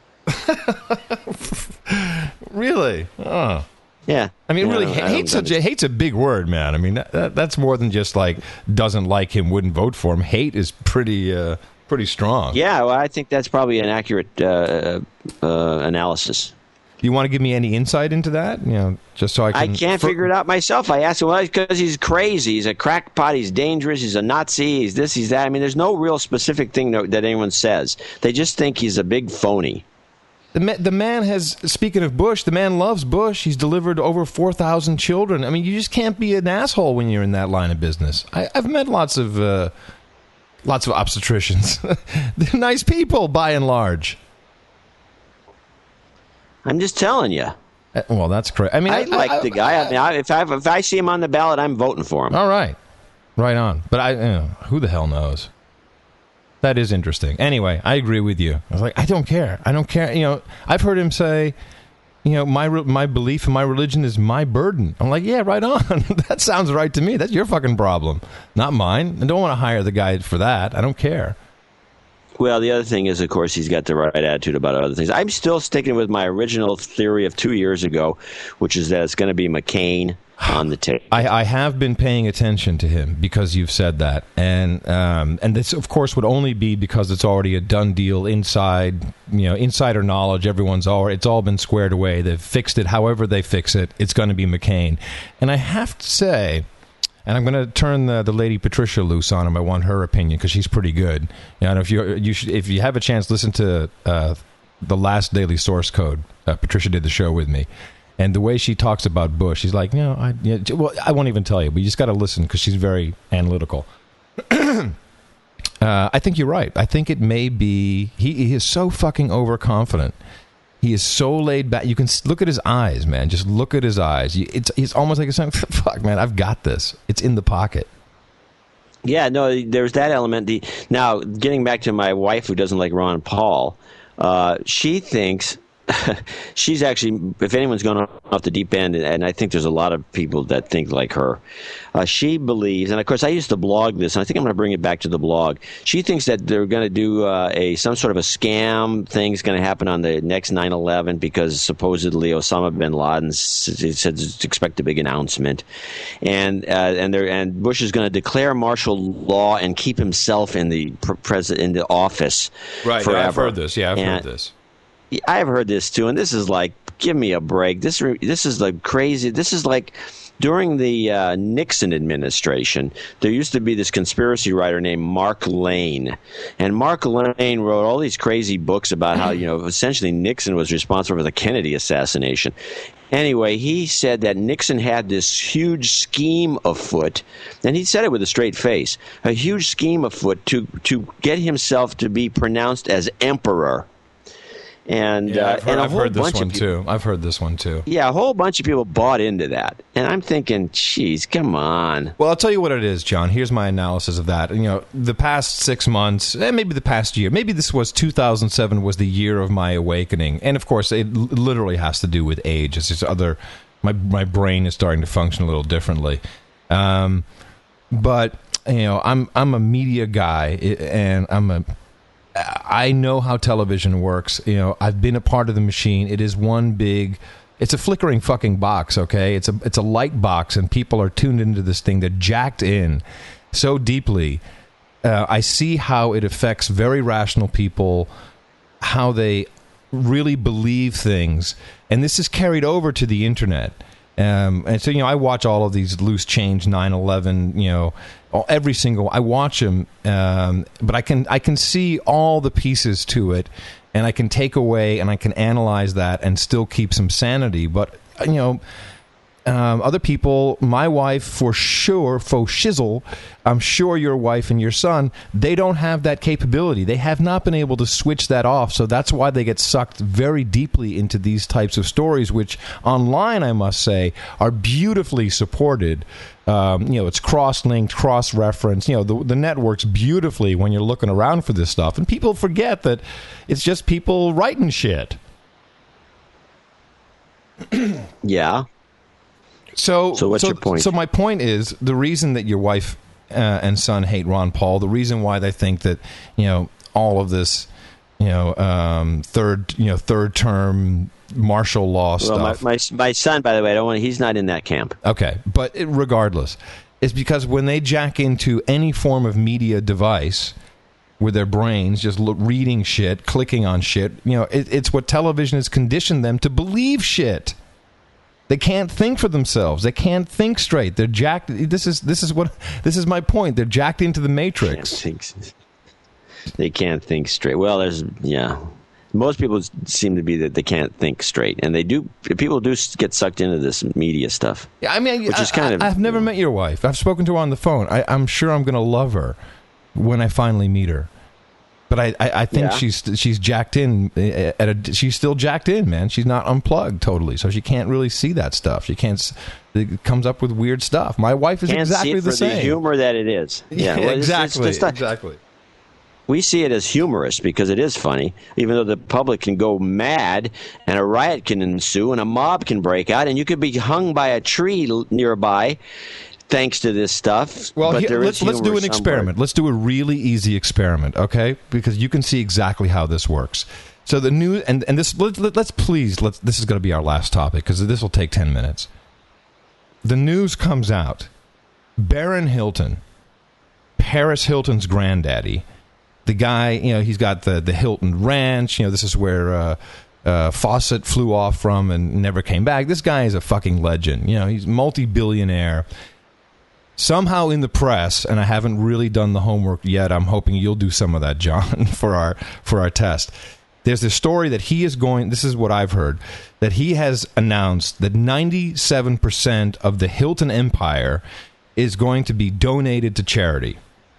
Really? Oh.
Yeah.
I mean,
yeah,
really,
I
hate's such a, hate's a big word, man. I mean, that, that, that's more than just like doesn't like him, wouldn't vote for him. Hate is pretty uh, pretty strong.
Yeah, well, I think that's probably an accurate uh, uh, analysis.
Do you want to give me any insight into that? You know, just so I can.
I can't
for,
figure it out myself. I asked him, well, because he's crazy. He's a crackpot. He's dangerous. He's a Nazi. He's this. He's that. I mean, there's no real specific thing that, that anyone says. They just think he's a big phony.
The, ma- the man has, speaking of Bush, the man loves Bush. He's delivered over four thousand children. I mean, you just can't be an asshole when you're in that line of business. I, I've met lots of uh, lots of obstetricians. They're nice people, by and large.
I'm just telling you.
Uh, well, that's correct. I mean,
I, I like I, the guy. I, I mean, I, if, I, if I see him on the ballot, I'm voting for him.
All right. Right on. But I, you know, who the hell knows? That is interesting. Anyway, I agree with you. I was like, I don't care. I don't care. You know, I've heard him say, you know, my my belief and my religion is my burden. I'm like, yeah, right on. That sounds right to me. That's your fucking problem, not mine. I don't want to hire the guy for that. I don't care.
Well, the other thing is, of course, he's got the right attitude about other things. I'm still sticking with my original theory of two years ago, which is that it's going to be McCain on the tape.
I, I have been paying attention to him because you've said that, and um, and this, of course, would only be because it's already a done deal inside, you know, insider knowledge. Everyone's all it's all been squared away. They've fixed it. However they fix it, it's going to be McCain. And I have to say, and I'm going to turn the, the lady Patricia loose on him. I want her opinion because she's pretty good. You know, if you you should, if you have a chance, listen to uh, the last Daily Source Code. Uh, Patricia did the show with me. And the way she talks about Bush, she's like, you know, I, yeah, well, I won't even tell you, but you just got to listen because she's very analytical. uh, I think you're right. I think it may be, he, he is so fucking overconfident. He is so laid back. You can look at his eyes, man. Just look at his eyes. It's, it's almost like a saying, fuck, man, I've got this. It's in the pocket.
Yeah, no, there's that element. The, now, getting back to my wife who doesn't like Ron Paul, uh, she thinks... she's actually, if anyone's gone off the deep end, and I think there's a lot of people that think like her, uh, she believes, and of course I used to blog this, and I think I'm going to bring it back to the blog. She thinks that they're going to do uh, a some sort of a scam thing's going to happen on the next nine eleven because supposedly Osama bin Laden said to expect a big announcement, and uh, and there and Bush is going to declare martial law and keep himself in the president in the office
right,
forever.
Yeah, I've heard this. Yeah, I've
and,
heard this.
I've heard this too, and this is like, give me a break. This this is like crazy. This is like during the uh, Nixon administration, there used to be this conspiracy writer named Mark Lane, and Mark Lane wrote all these crazy books about how, you know, essentially Nixon was responsible for the Kennedy assassination. Anyway, he said that Nixon had this huge scheme afoot, and he said it with a straight face, a huge scheme afoot to to get himself to be pronounced as emperor. And,
yeah, I've
uh,
heard,
and a
I've
whole
heard this
bunch
one
of people,
too. I've heard this one too.
Yeah, a whole bunch of people bought into that, and I'm thinking, geez, come on.
Well, I'll tell you what it is, John. Here's my analysis of that. You know, the past six months, eh, maybe the past year, maybe this was two thousand seven was the year of my awakening, and of course, it l- literally has to do with age. It's just other. My my brain is starting to function a little differently, um, but you know, I'm I'm a media guy, and I'm a. I know how television works. You know, I've been a part of the machine. It is one big, It's a flickering fucking box, okay? It's a it's a light box, and people are tuned into this thing. They're jacked in so deeply. Uh, I see how it affects very rational people, how they really believe things, and this is carried over to the internet. Um, and so, you know, I watch all of these Loose Change, nine eleven, you know, all, every single. I watch them, um, but I can I can see all the pieces to it, and I can take away and I can analyze that and still keep some sanity. But you know, um, other people, my wife for sure, for shizzle, I'm sure your wife and your son, they don't have that capability. They have not been able to switch that off. So that's why they get sucked very deeply into these types of stories, which online, I must say, are beautifully supported. Um, you know, it's cross-linked, cross-referenced. You know, the, the networks beautifully when you're looking around for this stuff. And people forget that it's just people writing shit.
Yeah.
So,
so what's
so,
your point?
So my point is, the reason that your wife uh, and son hate Ron Paul, the reason why they think that, you know, all of this, you know, um, third, you know, third term martial law
well,
stuff.
My, my my son, by the way, I don't want. He's not in that camp.
Okay, but it, regardless, it's because when they jack into any form of media device with their brains, just look, reading shit, clicking on shit, you know, it, it's what television has conditioned them to believe shit. They can't think for themselves. They can't think straight. They're jacked. This is this is what this is my point. They're jacked into the matrix.
Can't think, they can't think straight. Well, there's yeah. Most people seem to be that they can't think straight, and they do. People do get sucked into this media stuff.
Yeah, I mean,
which
I,
is kind
I,
of.
I've never met your wife. I've spoken to her on the phone. I, I'm sure I'm going to love her when I finally meet her. But I, I, I think
yeah.
she's she's jacked in at a she's still jacked in, man. She's not unplugged totally, so she can't really see that stuff. She can't. It comes up with weird stuff. My wife is
can't
exactly
see it
the
for
same.
The humor that it is. Yeah,
yeah
well,
exactly.
It's, it's, it's not,
exactly.
We see it as humorous because it is funny, even though the public can go mad and a riot can ensue and a mob can break out and you could be hung by a tree nearby. Thanks to this stuff.
Well,
but
here,
there
let's,
is
let's do an experiment.
somewhere.
Let's do a really easy experiment, okay? Because you can see exactly how this works. So the new and and this let, let, let's please let's this is going to be our last topic because this will take ten minutes. The news comes out. Barron Hilton, Paris Hilton's granddaddy, the guy, you know, he's got the the Hilton Ranch. You know, this is where uh, uh, Fawcett flew off from and never came back. This guy is a fucking legend. You know, he's multi-billionaire. Somehow in the press, and I haven't really done the homework yet, I'm hoping you'll do some of that, John, for our for our test. There's this story that he is going, this is what I've heard, that he has announced that ninety-seven percent of the Hilton empire is going to be donated to charity.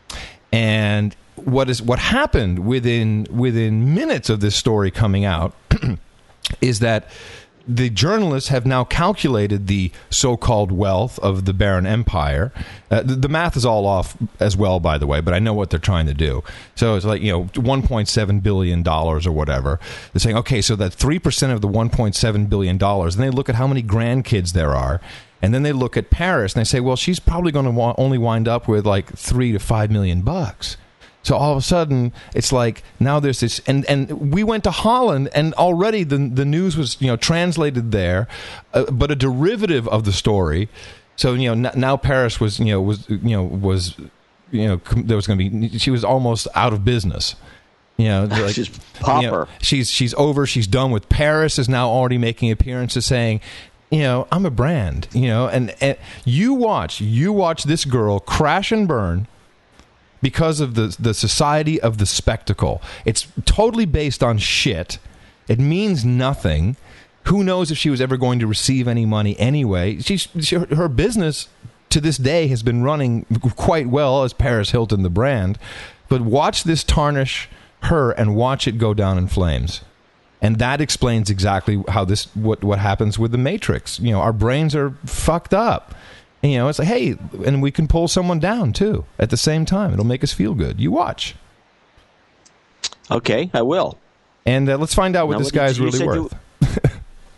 And what is what happened within within minutes of this story coming out is that the journalists have now calculated the so-called wealth of the Barron Empire. Uh, the, the math is all off as well, by the way, but I know what they're trying to do. So it's like, you know, one point seven billion dollars or whatever. They're saying, okay, so that three percent of the one point seven billion dollars, and they look at how many grandkids there are, and then they look at Paris, and they say, well, she's probably going to wa- only wind up with like three to five million bucks. So all of a sudden, it's like now there's this, and, and we went to Holland, and already the the news was, you know, translated there, uh, but a derivative of the story. So, you know, n- now Paris was, you know, was you know was, you know, com- there was going to be, she was almost out of business. You know, like,
she's pauper.
You know, she's she's over. She's done with. Paris is now already making appearances saying, you know, I'm a brand. You know, and, and you watch you watch this girl crash and burn. Because of the the society of the spectacle. It's totally based on shit. It means nothing. Who knows if she was ever going to receive any money anyway? She's, she, her business to this day has been running quite well as Paris Hilton, the brand. But watch this tarnish her and watch it go down in flames. And that explains exactly how this what, what happens with the Matrix. You know, our brains are fucked up. You know, it's like, hey, and we can pull someone down, too, at the same time. It'll make us feel good. You watch.
Okay, I will.
And uh, let's find out what
now,
this
what
guy's
you, you
really worth.
You,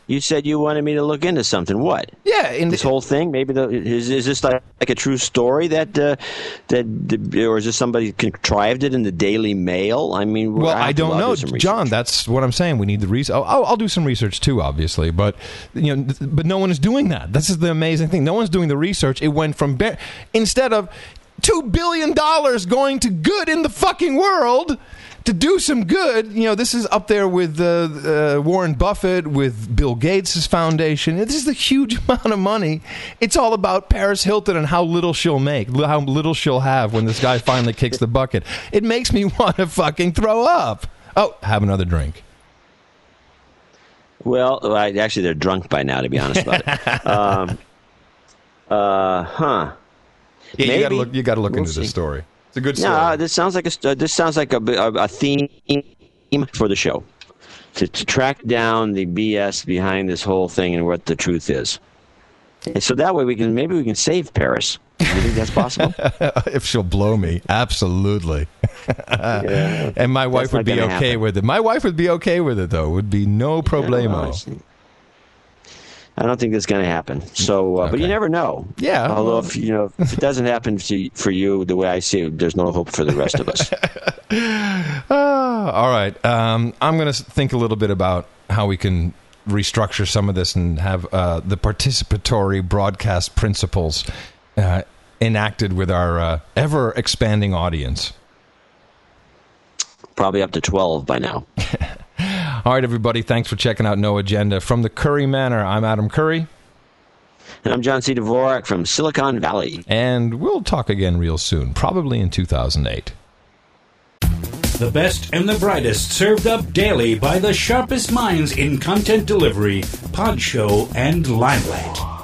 You said you wanted me to look into something. What?
Yeah, in
this
the,
whole thing. Maybe the is, is this like, like a true story that uh, that or is this somebody contrived it in the Daily Mail? I mean,
well, I, I don't know,
do
John. That's what I'm saying. We need the research. I'll, I'll do some research too, obviously, but you know, but no one is doing that. This is the amazing thing. No one's doing the research. It went from bare, instead of two billion dollars going to good in the fucking world. To do some good, you know, this is up there with uh, uh, Warren Buffett, with Bill Gates' foundation. This is a huge amount of money. It's all about Paris Hilton and how little she'll make, how little she'll have when this guy finally kicks the bucket. It makes me want to fucking throw up. Oh, have another drink.
Well, I, actually, they're drunk by now, to be honest about it. Um, uh, huh.
Yeah, you got to look. You got to look we'll into see. This story. It's a good story.
No, this sounds like a this sounds like a, a, a theme for the show, to, to track down the B S behind this whole thing and what the truth is. And so that way we can maybe we can save Paris. Do you think that's possible?
If she'll blow me, absolutely.
Yeah,
and my wife would be okay
happen.
with it. My wife would be okay with it, though. Would be no problemo.
Yeah, I don't think that's going to happen. So, uh, okay. But you never know.
Yeah.
Although,
well.
if you know, if it doesn't happen to, for you the way I see it, there's no hope for the rest of us.
uh, all right. Um, I'm going to think a little bit about how we can restructure some of this and have uh, the participatory broadcast principles uh, enacted with our uh, ever expanding audience.
Probably up to twelve by now.
All right, everybody. Thanks for checking out No Agenda. From the Curry Manor, I'm Adam Curry.
And I'm John C. Dvorak from Silicon Valley.
And we'll talk again real soon, probably in two thousand eight.
The best and the brightest served up daily by the sharpest minds in content delivery, Podshow, and Limelight.